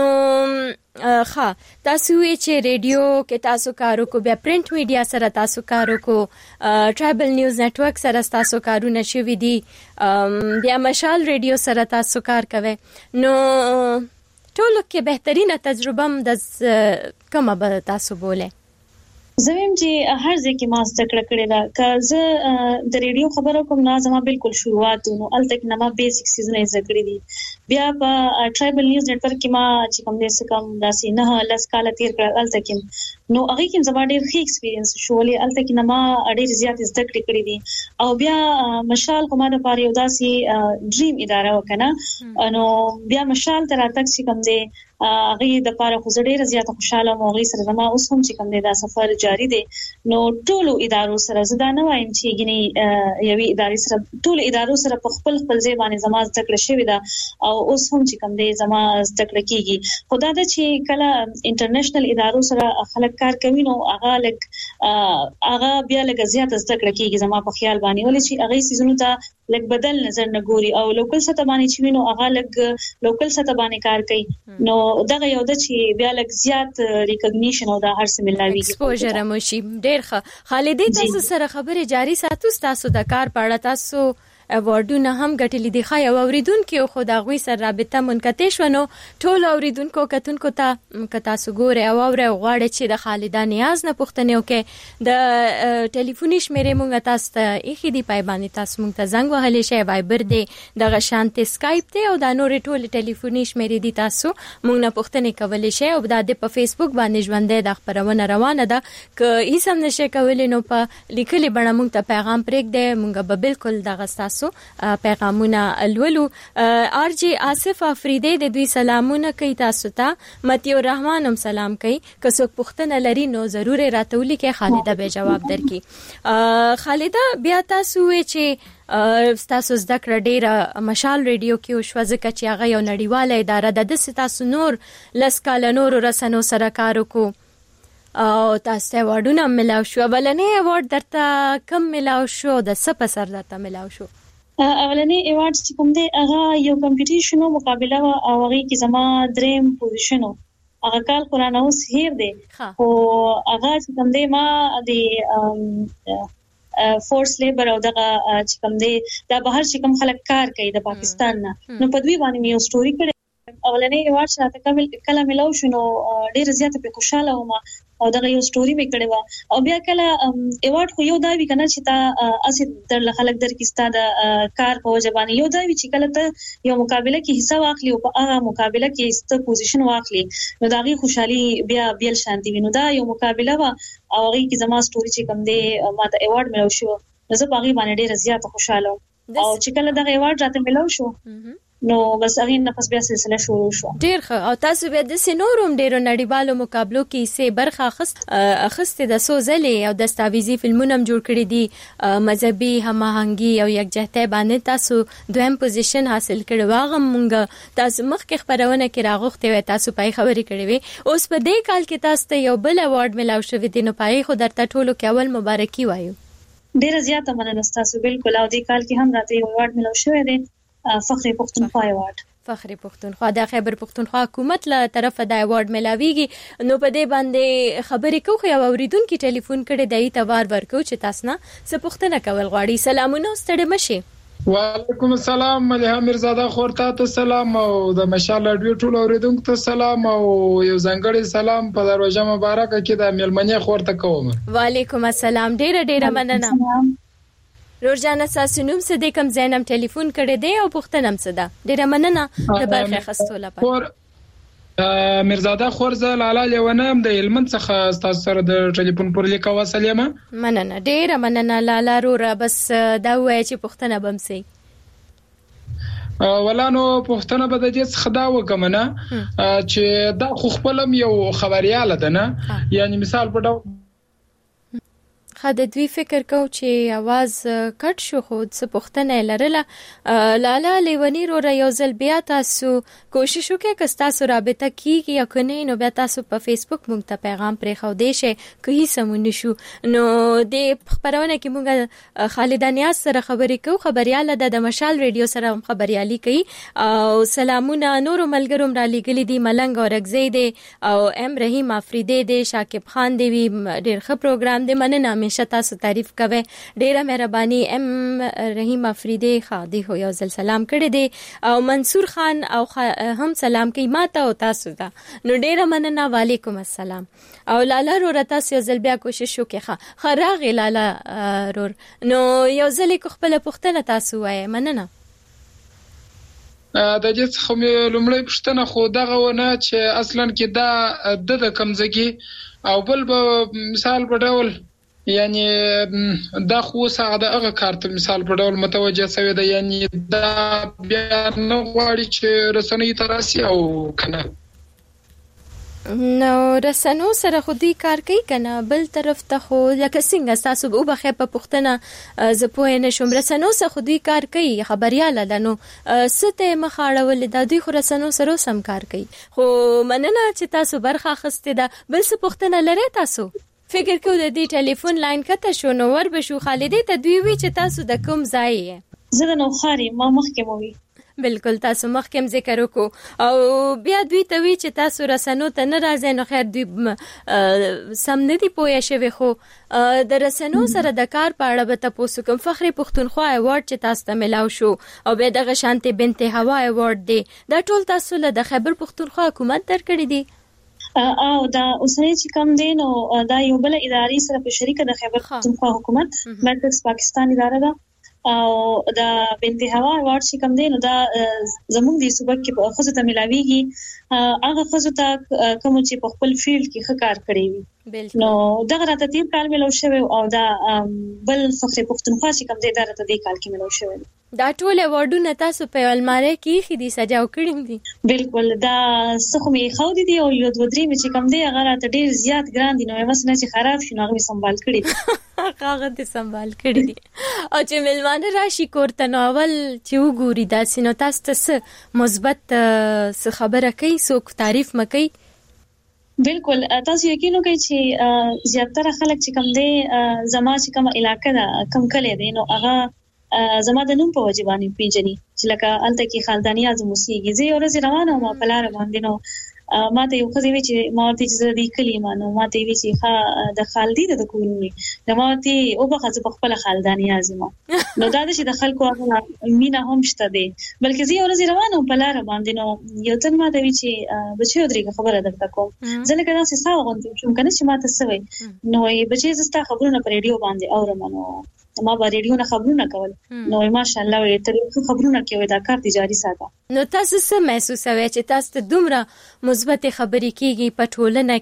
ښه تاسو وی چې ریډیو کې تاسو کارو کو بیا پرنٹ میډیا سره تاسو کارو کو ټرایبل نیوز نتورک سره تاسو کارونه شوي دي بیا مشال ریډیو سره تاسو کار کوي نو ټولو کې بهترینه تجربه م د کومه به تاسو بوله زمیم چې هر ځکه ما زده کړه کړې ده که زه د ریډیو خبرو کوم نه زما بالکل شروعات نو الته کې نه ما بیسیک سیزونه زده کړې دي بیا په ټرایبل نیوز نتورک کې ما چې کوم دې څه کم داسې نه لاس کال تیر کړل الته کې نو هغه کې زما ډېر ښه ایکسپیرینس شو ولې الته کې نه ما ډېر زیات زده کړې کړې دي او بیا مشال کومه د پاره یو داسې ډریم اداره وکنه نو بیا مشال تر تک چې کوم دې هغه د پاره خو ډېر زیات خوشاله مو غي سره ما اوس هم چې کوم دې دا سفر جاری دي نو ټولو ادارو سره زدا نه وایم چې ګني یوې ادارې سره ټولو ادارو سره په خپل خپل ځای باندې زما زده کړې شوې ده او اوس هم چې کوم دې زما زده کړې کیږي خدا د چې کله انټرنیشنل ادارو سره خلک کار کوي نو هغه لګ هغه بیا لګ زیات زده کړې کیږي زما په خیال باندې ولې چې هغه سيزونو ته لګ بدل نظر نه ګوري او لوکل سطح باندې چې وینو هغه لګ لوکل سطح باندې کار کوي نو دغه یو د چې بیا لګ زیات ریکګنیشن او د هر څه ملاوي ایکسپوژر مو شي ډېر ښه خالدې تاسو سره خبره جاری ساتو تاسو د کار په اړه تاسو اوارډونه هم ګټلې دي خا یو اوریدونکو خو دا غوي سره رابطه منقطع شونه ټول اوریدونکو کتونکو ته کتا سو ګوره او اوره غواړي چې د خالده نیاز نه پوښتنه وکي د ټلیفوني شمیرې مونږ تاسو ته اخی دی پای باندې تاسو مونږ ته زنګ وهلې شي وایبر دی د شانتي سکایپ ته او د نورې ټول ټلیفوني شمیرې دي تاسو مونږ نه پوښتنه کولای شي او د فیسبوک باندې ژوندې د خبرونه روانه ده ک هیڅ هم نشي کولای نو په لیکلي بڼه مونږ ته پیغام پرېږ دی مونږ به بالکل دغه تاسو پیغامونه الولو ار جی آصف افریدی د دوی سلامونه کوي تاسو ته متي الرحمن هم سلام کوي که څوک پوښتنه لري نو ضرور راتولي کې خالده به جواب درکړي خالده بیا تاسو چې تاسو زده کړه ډیره مشال ریډیو کې او شوزکه چې هغه یو نړیواله اداره ده د تاسو نور لس کال نور رسنو سره کار وکړو او تاسو ایوارډونه ملاو شو بلنې ایوارډ درته کم ملاو شو د څه په سر درته ملاو شو اولنې ایوارډ چې کوم دی هغه یو کمپټیشن او مقابله او هغه کې زما دریم پوزیشن هغه کال قرآن اوس هیر دی او هغه چې کوم دی ما د فورس لیبر او دغه چې کوم دی دا بهر چې کوم خلک کار کوي د پاکستان نه نو په دوی باندې یو سټوري کړی اولنې ایوارډ شاته کله ملاو شنو ډیر زیاته په خوشاله وم او دغه یو سټوري مې کړې و او بیا کله ایوارډ خو یو دا وی کنه چې تا اسی در خلک در کې ستاده کار په وجبانی یو دا وی چې کله ته یو مقابله کې حصہ واخلي او په هغه مقابله کې است پوزیشن واخلي نو داغي خوشحالي بیا بیل شانتي وینو دا یو مقابله وا او هغه کې زما سټوري چې کوم دی ما ته ایوارډ ملو شو نو زه په هغه باندې ډیر زیاته خوشاله او چې کله دغه ایوارډ راته ملو شو نو بس هغه نه پس بیا سلسله شروع شو ډیر ښه او تاسو به د سينوروم ډیرو نړیوالو مقابلو کې سه برخه اخست اخست د سوزلې او دستاویزي فلمونه جوړ کړي دي مذهبي هماهنګي او یکجهته باندې تاسو دویم پوزیشن حاصل کړو واغه مونږ تاسو مخکې خبرونه کې راغوخته وي تاسو پای خبرې کړې وي اوس په دې کال کې تاسو ته یو بل ایوارډ ملاو شوی دی نو پای خو درته ټولو کې اول مبارکي وایو ډیر زیاته مننه تاسو بالکل او دې کال کې هم راته یو ایوارډ ملاو شوی دی فخر پښتونخوا ایوارډ فخر پښتونخوا د خیبر پښتونخوا حکومت له طرفه د ایوارډ ملاويږي نو په دې باندې خبرې کوخه او اوریدونکو ټلیفون کړي دای ته وار ورکو چې تاسو نه څه پوښتنه کول غواړي سلامونه ستړي مشي وعلیکم السلام مليحه میرزاده خورتا ته سلام او د مشال رادیو ټول اوریدونکو ته سلام او یو ځانګړی سلام په دروازه مبارکه کې د میلمنې خورته کوم وعلیکم السلام ډیر ډیر مننه رورجانه تاسو نوم څه د کوم زینم ټلیفون کړی دی او پوښتنه هم څه ده ډیره مننه د برخه خستو لپاره میرزاده خورزه لاله لیونم د هلمند څخه تاسو سره د ټلیفون پر لیکه وسلیمه مننه ډیره مننه لاله رورا بس دا وای چې پوښتنه بم سي ولانو پښتنه به د دې څخه دا وکمنه چې دا خو خپلم یو خبرياله ده نه یعنی مثال په ډول خاله دوی فکر کو چې आवाज کټ شو خو څه پښتنه لرله لاله لیونی رو را یو ځل بیا تاسو کوشش وکړئ که تاسو رابطه کیږي یا کنه نو بیا تاسو په فیسبوک مونږ ته پیغام پرې خو دې شي کوي سمون شو نو د خبرونه کې مونږ خالدانیاز سره خبرې کوو خبرياله د مشال ریډیو سره خبريالي کوي او سلامونه نور ملګروم را لګلې دي ملنګ او رغزی دي او ام رحیم افریدی دي شاکب خان دی ډېر ښه پروګرام دی مننه همیشه تاسو تعریف کوي ډیره مهرباني ام رحیم افریدی خادي هو یو ځل سلام کړی دی او منصور خان او هم سلام کوي ماته او تاسو ته نو ډیره مننه وعلیکم السلام او لاله رور تاسو یو ځل بیا کوشش وکړه خراغ لاله رور نو یو ځل کو خپل پښتنه تاسو وای مننه د دې څخه لومړی پښتنه خو دغه ونه چې اصلا کې دا د کمزګي او بل مثال په ډول یعنی دا خو څنګه دغه کارت مثال په ډول متوجه شوی دی یعنی دا بیا نو غواړي چې رسنۍ تراسي او کنه نو رسنو سره خودي کار کوي کنه بل طرف ته خو لکه څنګه تاسو به بخې په پښتنه ز پوه نه شوم رسنو سره خودي کار کوي خبرياله لنو سته مخاړول د دوی خو رسنو سره سم کار کوي خو مننه چې تاسو برخه خسته ده بل څه پښتنه لري تاسو فکر کو د دې ټلیفون لاین کته شو نو ور به شو خالدې ته دوی وی چې تاسو د کوم ځای زه د نوخاري ما مخکې مو وی بالکل تاسو مخکې ذکر وکړو او بیا دوی ته وی چې تاسو رسنو ته نه راځي نو خیر دوی سم نه دی پوهه شوی خو د رسنو سره د کار په اړه به تاسو کوم فخر پښتونخوا ایوارډ چې تاسو ته ملاو شو او به دغه شانتي بنت هوا ایوارډ دی دا ټول تاسو له د خیبر پښتونخوا حکومت درکړي دي او دا اوسنۍ چې کوم دی نو دا یو بل ادارې سره په شریکه د خیبر پښتونخوا حکومت مرکز پاکستان اداره ده او دا بنت هوا ایوارډ چې کوم دی نو دا زموږ د صوبې کې په خصوص ته ملاويږي هغه خصوص ته کوم چې په خپل فیلډ کې ښه کار کړی وي نو دغه راته تیر کال ملو شوی او دا بل فخر پښتونخوا چې کوم دی دا راته د کال کې ملو شوی دا ټول ایوارډونه تاسو په الماره کې خېدي سجاو کړم دي بالکل دا څخه می خو دي او یو دوه درې می چې کوم دی هغه راته ډیر زیات ګران دي نو مثلا چې خراب شي نو هغه سنبال کړی هغه دې سنبال کړی دي او چې ملمانه راشي کوړه نو اول چې وګوري دا سينو تاسو ته مثبت خبره کوي څوک تعریف مکي بالکل تاسو یقین وکړئ چې زیاتره خلک چې کوم دی زما چې کوم علاقې دا کم کله دي نو هغه زما د نوم په وجبانی پیژني چې لکه الته کې خالدانی اعظم اوسېږي زه ورځ روانه ما په لار باندې نو ما ته یو خزي وی چې ما ته چې د کلمه نو ما ته وی چې ښا د خالدی د کولونی نو ما ته او په خزه په خپل خالدانی اعظم نو دا چې د خلکو هغه مینا هم شته دي بلکې زه ورځ روانه په لار باندې نو یو تن ما ته وی چې بچو درې خبره درته کوم ځکه دا څه ساو غوښتم چې کنه چې ما ته سوي نو بچي زستا خبرونه پر ریډیو باندې اورم نو ما به ریډیو نه خبرونه کول نو ماشاءالله وي تر خبرونه کوي دا کار تجاري ساته نو تاسو څه محسوسوي چې تاسو ته دومره مثبت خبرې کیږي په ټولنه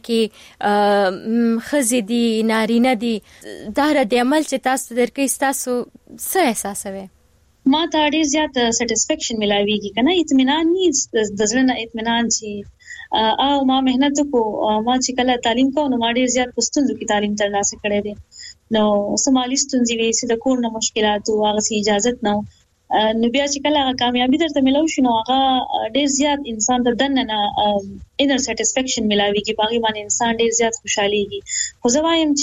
کې خزې دي نارینه دي دا رد عمل چې تاسو درکې تاسو څه احساسوي ما ته ډیر زیات سټیسفیکشن ملاويږي کنه اطمینان نه د ځلنه اطمینان چې او ما مهنت کو ما چې کله تعلیم کوم نو ما ډیر زیات پښتون کې تعلیم ترلاسه کړې دي نو سمالي ستونزې وي چې د کور نه مشکلات او هغه سي اجازه نه نو بیا چې کله هغه کامیابی درته ملو شنو هغه ډیر زیات انسان ته دنه نه انر سټیسفیکشن ملاوي کې باغی باندې انسان ډیر زیات خوشاليږي خو زه وایم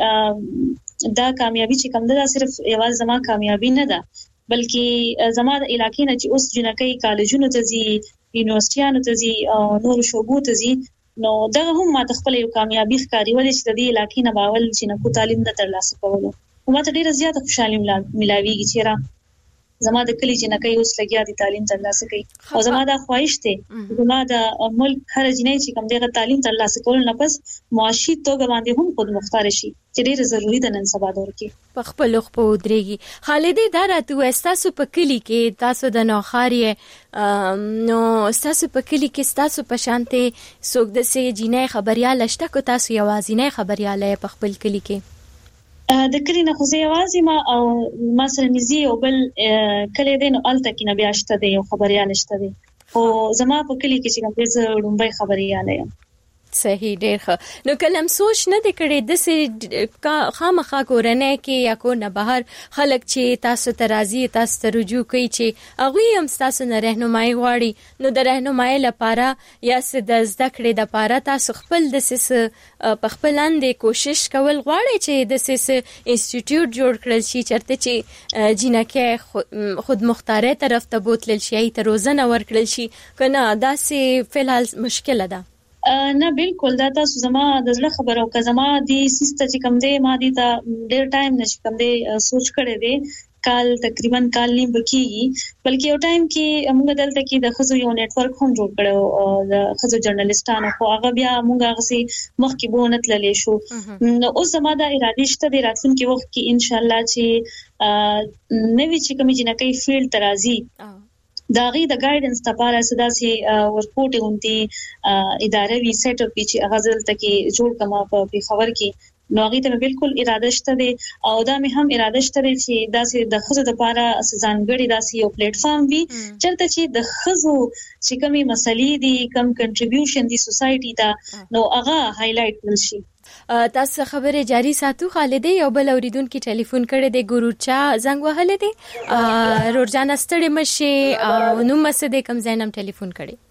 چې دا کامیابی چې کوم ده صرف یوازې زما کامیابی نه ده بلکې زما د علاقې نه چې اوس جنکې کالجونو ته ځي یونیورسيټانو ته ځي او نور شوبو ته ځي نو دا هم ما د خپل یو کامیابی ښکاری ولې چې د دې علاقې نه باول چې نه کو تعلیم نه ترلاسه کولو ما ته ډیره زیاته خوشالي ملاويږي چې را زما د کلی چې نه کوي اوس لګیا دي تعلیم ترلاسه کوي او زما دا خواهش ته زما د ملک هر جنۍ چې کوم دغه تعلیم ترلاسه کول نه پس معاشي توګه باندې هم خود مختار شي چې ډیره ضروری ده نن سبا دور کې په خپل خپل ودرېږي خالدې دا راته تاسو په کلی کې تاسو د نوخاري نو تاسو په کلی کې تاسو په شانته څوک د سي جنۍ خبريال شته کو تاسو یوازینی خبريال په خپل کلی کې د کلی نه خو زه یوازې ما او ما سره نږدې او بل کلی دی نو الته کې نه بیا شته دی یو خبريال شته دی او زما په کلی کې چې کوم څه ډومبای خبريال یم صحیح ډېر ښه نو کلم سوچ نه د کړي د سې خامخا کورنۍ کې یا کو نه بهر خلک چې تاسو ته راضي تاسو ته رجوع کوي چې هغه هم تاسو نه راهنمایي غواړي نو د راهنمایي لپاره یا څه د زده کړې لپاره تاسو خپل د سې په خپل اندې کوشش کول غواړي چې د سې انسټیټیوټ جوړ کړل شي چرته چې جنکه خود مختاره طرف ته بوتل شي ته روزنه ورکړل شي کنه دا سې فلحال مشکله ده نه بالکل دا تاسو زما د زړه خبرو که زما د سیسته چې کم دی ما دي ته ډېر ټایم نش کم دی سوچ کړی دی کال تقریبا کال نیم بکیږي بلکې یو ټایم کې موږ دلته کې د خزو یو نتورک هم جوړ کړو د خزو جرنالستانو خو هغه بیا موږ هغه سي مخکې بونت للی شو نو اوس زما د اراده شته د راتلونکي وخت کې ان شاء الله چې نوې چې کوم جنکې فیلډ ترازی دا غي د ګایډنس لپاره سداسي ورکوټ غونتي ادارې وی سیټ اپ چې غزل تکي جوړ کما په خبر کې نو غي ته بالکل اراده شته دي او دا مې هم اراده شته چې داسې د خزو د لپاره ځانګړي داسې یو پلیټ فارم وي چرته چې د خزو چې کومي مسلې دي کم کنټریبیوشن دي سوسايټي ته نو هغه هایلایټ کړل شي تاسو خبره جاری ساتو خالدې یو بل اوریدونکو ټلیفون کړی دی ګورچا زنګ وهلې دی رورجان ستړي مشه او نو مسده کم زینم ټلیفون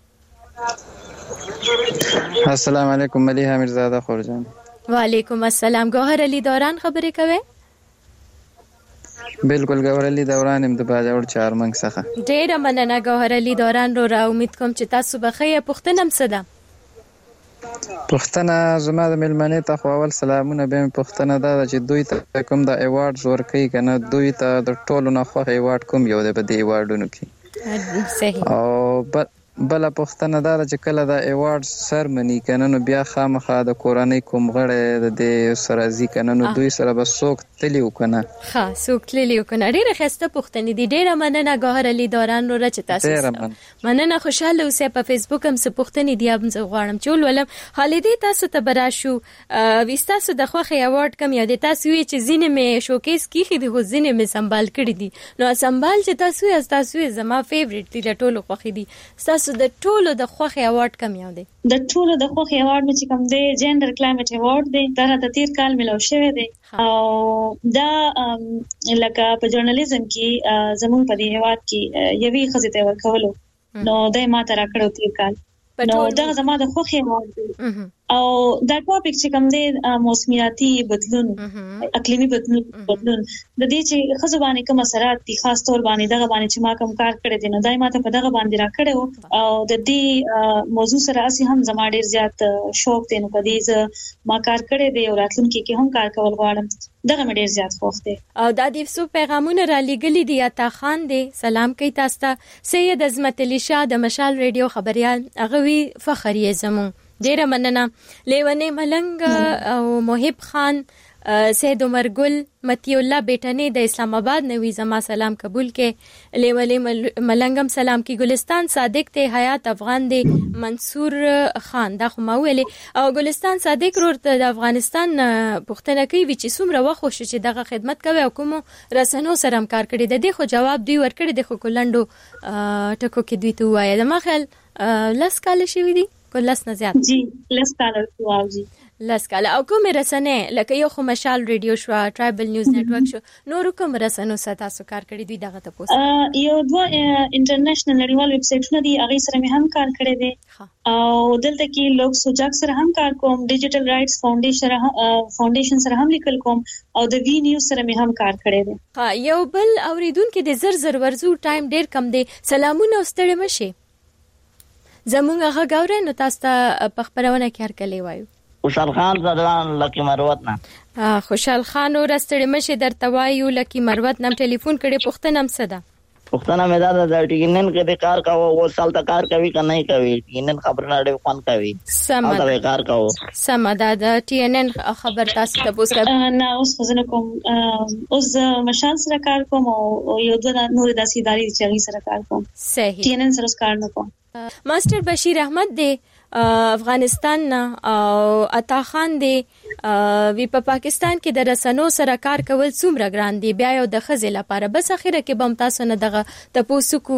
کړی السلام علیکم ملیحه مرزاده خورجان وعلیکم السلام گوهر علی دوران خبرې کوي بالکل گوهر علی دوران هم د باجوړ چارمنګ څخه ډیره مننه گوهر علی دوران رو را امید کوم چې تاسو بخیر پښتنم صدا پښتنه زما د ملمنې ته خو اول سلامونه به پښتنه دا چې دوی ته کوم د ایوارډز ورکړي کنه دوی ته د ټولو نه خو ایوارډ کوم یو د بده ایوارډونو کې صحیح او بل پښتنه دا چې کله د ایوارډز سرمنی کنه نو بیا خامخا د کورنۍ کوم غړي د دې سرازي کنه نو دوی سره به څوک تلیو کنه ها څوک تلیو کنه ډیره خسته پښتنې دي ډیره مننه گوهر علی دوران رو رچ تاسو مننه خوشاله اوسه په فیسبوک هم څه پښتنې دی اب زه غواړم چول ولم خالدې تاسو ته براشو وستاسو د خوخه ایوارډ کم یاد تاسو چې زینه مې شوکیس کیخې دی خو زینه مې سنبال کړی دي نو سنبال چې تاسو یې تاسو زما فیوریټ دی ټولو خوخې دي تاسو د ټولو د خوخه ایوارډ کم یو دی د ټولو د خوخه ایوارډ مې چې کم دی جندر کلایمټ ایوارډ دی دا د تیر کال ملو شوی دی او دا لکه په ژورنالیزم کې زمون په دی ایوارډ کې یوې خزې ته ورکولو نو دای ما ته راکړو تیر کال نو دا زما د خوخه ایوارډ دی او دا ټاپک چې کوم دی موسمیاتي بدلون اقلیمي بدلون بدلون د دې چې خزو باندې کوم اثرات دي خاص تور باندې دغه باندې چې ما کوم کار کړی دی نو دای ماته په دغه باندې را کړو او د دې موضوع سره اسی هم زما ډیر زیات شوق دی نو په دې ما کار کړی دی او راتلونکي کې هم کار کول غواړم دغه مې ډیر زیات خوښ دی. او دا د څو پیغامونه را لګلې دي عطا خان دی سلام کوي تاسو ته سید عظمت علي شاه د مشال ریډیو خبريال هغه وی فخر یې زمو ډیره مننه. لیونی ملنګ او محب خان سید عمر ګل متی الله بیٹنه د اسلام آباد نوی زما سلام قبول کې لیونی ملنګم سلام کی گلستان صادق ته حیات افغان دی منصور خان دا خو ماویلې او گلستان صادق رور د افغانستان پښتنه کوي چې څومره وخت شو چې دغه خدمت کوي او کوم رسنو سره هم کار کړی د دې خو جواب دوی ورکړي د خو کلندو ټکو کې دوی ته وایي د ما خیال لس کال شي وي لس نه زیات جی لس کال واو جی لس کال او کوم رسنه لکه یو خو مشال ریډیو شو ټرایبل نیوز نتورک شو نور کوم رسنو سره تاسو کار کړی دوی دغه ته پوسټ یو دوه انټرنیشنل نړیوال ویب سټونه دي هغه سره مې هم کار کړی دی او دلته کې لوک سوجاک سره هم کار کوم ډیجیټل رائټس فاونډیشن فاونډیشن سره هم لیکل کوم او د وی نیوز سره مې هم کار کړی دی. ها یو بل اوریدونکو د زر زر ورزو ټایم ډیر کم دی سلامونه واستړی مشه زمونږ هغه غوړې نو تاسو ته په خبرونه کې هرکلی وایو. خوشحال خان زدان لکی مروت نه خوشحال خان ورستړی مشه درته وایو لکی مروت نم ټلیفون کړي پښتنه هم صدا پښتنه مې دا د ټینن کې د کار کاوه او سال ته کار کوي کنه نه کوي ټینن خبرونه ډېر فون کوي سم دا کار کاوه سم دا د ټینن خبر تاسو ته پوښتنه نه اوس خزنه کوم اوس مشال سره کار کوم او یو د نور د سیداری چې سره کار کوم صحیح ټینن سره کار نه کوم. ماستر بشیر احمد دی افغانستان نه او عطا خان دی وی په پاکستان کې د رسنو سره کار کول څومره ګران دی بیا یو د خزې لپاره بس اخیره کې بم تاسو نه دغه تاسو کو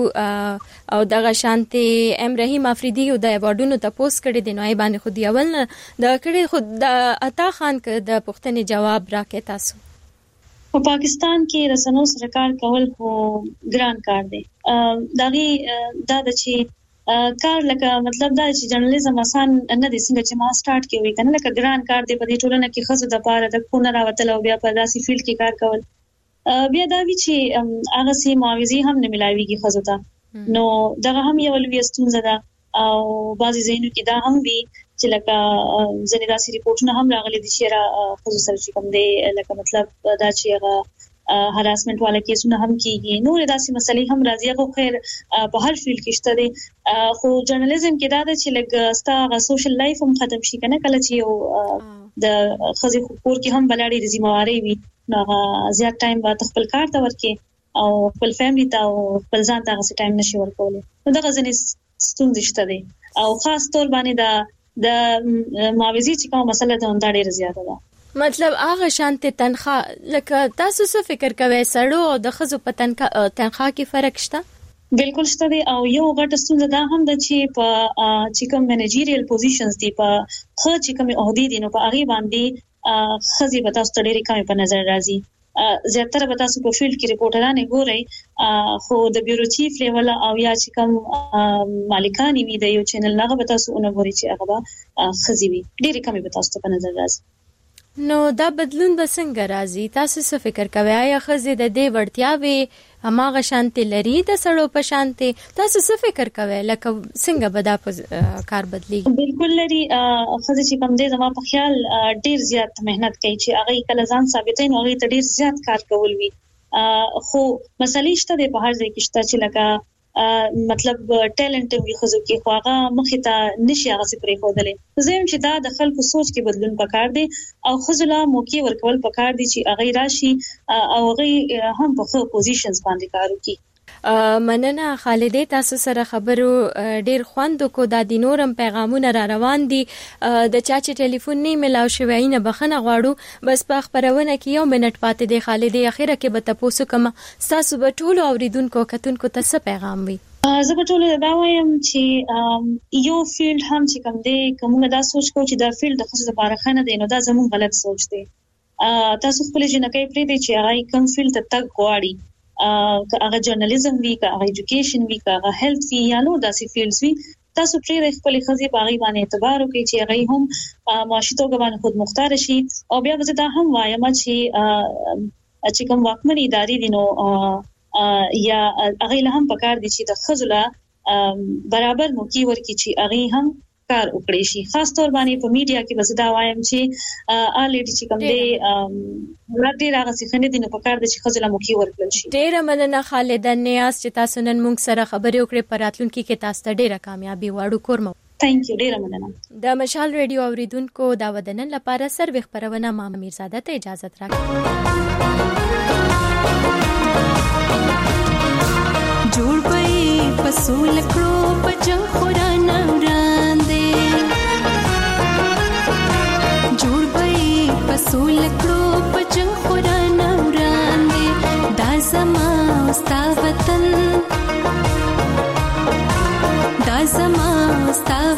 او دغه شانتي ام رحیم افریدی او د ایوارډونو تاسو کړی دی نو ای باندې خو دی اول نه د کړي خود د عطا خان ک د پښتني جواب راکې تاسو په پاکستان کې رسنو سره کار کول خو ګران کار دی دغه دا د چې کار لکه مطلب دا چې جرنالیزم آسان نه دي څنګه چې ما سٹارټ کوي کنه لکه ګران کار دی په دې ټولنه کې خزو د پاره د کو نه راوتل او بیا په داسې فیلډ کې کار کول بیا دا وی چې هغه سي معاوضي هم نه ملایويږي خزو ته نو دغه هم یو لوی ستونزه ده او بعضی زینو کې دا هم وی چې لکه ځنې داسې ریپورتونه هم راغلي دي چې را خزو سره چې کوم دی لکه مطلب دا چې هغه هراسمنت والا کیسونه هم کیږي نور داسې مسلې هم راځي خو خیر په هر فیلډ کې شته دي خو جرنالیزم کې دا د چې لګ ستا سوشل لایف هم ختم شي کنه کله چې یو د خزي خپور کې هم بلاړي د ذمہواری وي نو زیات ټایم به خپل کار ته ورکې او خپل فیملی ته او خپل ځان ته غوښتل ټایم نشي ورکولای نو دغه ځنې ستونزې شته دي او خاص طور باندې دا د معاوضي چې کومه مسله ده دا ډیره زیاته ده مطلب هغه شانته تنخواه لکه تاسو څه فکر کوئ سړو او د خزو په تنخواه کې فرق شته بالکل شته دی او یو غټه ستونزه دا هم ده چې په چې کوم منیجریل پوزیشنز دي په خو چې کوم عہدې دي نو په هغه باندې خزي به تاسو ته ډېری کمې په نظر راځي زیاتره به تاسو په فیلډ کې ریپورټرانه ګورئ خو د بیورو چیف لیول او یا چې کوم مالکان وي د یو چینل هغه به تاسو اونګوري چې هغه خزي وي ډېری کمې به تاسو ته په نظر راځي نو دا بدلون به څنګه راځي تاسو څه فکر کوئ آیا خزې د دې وړتیاوې هماغه شانتي لري د سړو په شانتي تاسو څه فکر کوئ لکه څنګه به دا کار بدلیږي بالکل لري خزې چې کوم دې زما په خیال ډیر زیات مهنت کوي چې هغه کله ځان ثابتې نو هغه ته ډیر زیات کار کول وي خو مسلې شته د په هر ځای کې شته چې لکه مطلب ټیلنټ وي خزو کې خواغه مخې ته نشي هغه سي پرې خودلې زم چې دا د خلکو سوچ کې بدلون پکار دی او خزلا موقع ورکول پکار دی چې هغه راشي او هغه هم په خو پوزیشنز باندې کار وکړي مننه خالدې تاسو سره خبرو ډیر خوند کو د دینورم پیغامونه را روان دي د چا چې ټلیفون نه ملاو شوی نه بخنه غواړو بس په خبرونه کې یو منټ پاتې دی خالدې اخیره کې به تاسو کوم تاسو به ټول اوریدونکو کتونکو ته څه پیغام وي زه به ټول دا وایم چې یو فیلډ هم چې کوم دی کومه دا سوچ کو چې دا فیلډ د خصوصي لپاره خنه دی نو دا زموږ غلط سوچ دی تاسو خپل جنکې پرې دی چې هغه کوم فیلډ ته تک غواړي که هغه جرنالیزم وی که هغه ایجوکیشن وی که هغه هیلث وی یا نو داسې فیلډز وی تاسو پرې خپل خزي باغی باندې اعتبار وکړي چې هغه هم معاشي توګه باندې خود مختار شي او بیا به دا هم وایم چې چې کوم واکمنې ادارې دي نو یا هغه له هم پکار دي چې د خزله برابر موقع ورکړي چې هغه هم کار وکړي شي خاص تور باندې په میډیا کې بس دا وایم چې الریډي چې کوم دی ورته راغسي خنه دي نو په کار د چې خزله موقع ورکړل شي. ډیره مننه خالد نیاز چې تاسو نن موږ سره خبرې وکړې په راتلونکي کې تاسو ته ډیره کامیابی واړو کورم. تhank you ډیره مننه. د مشال ریډیو اوریدونکو دا ودنن لپاره سروي خبرونه ما میرزاده ته اجازه راکړه. جوړ پې پسول کړو پجن خورانه وړاندې جوړ پې پسول کړو پجن خورانه وړاندې دا زما ستا وطن دا زما ستا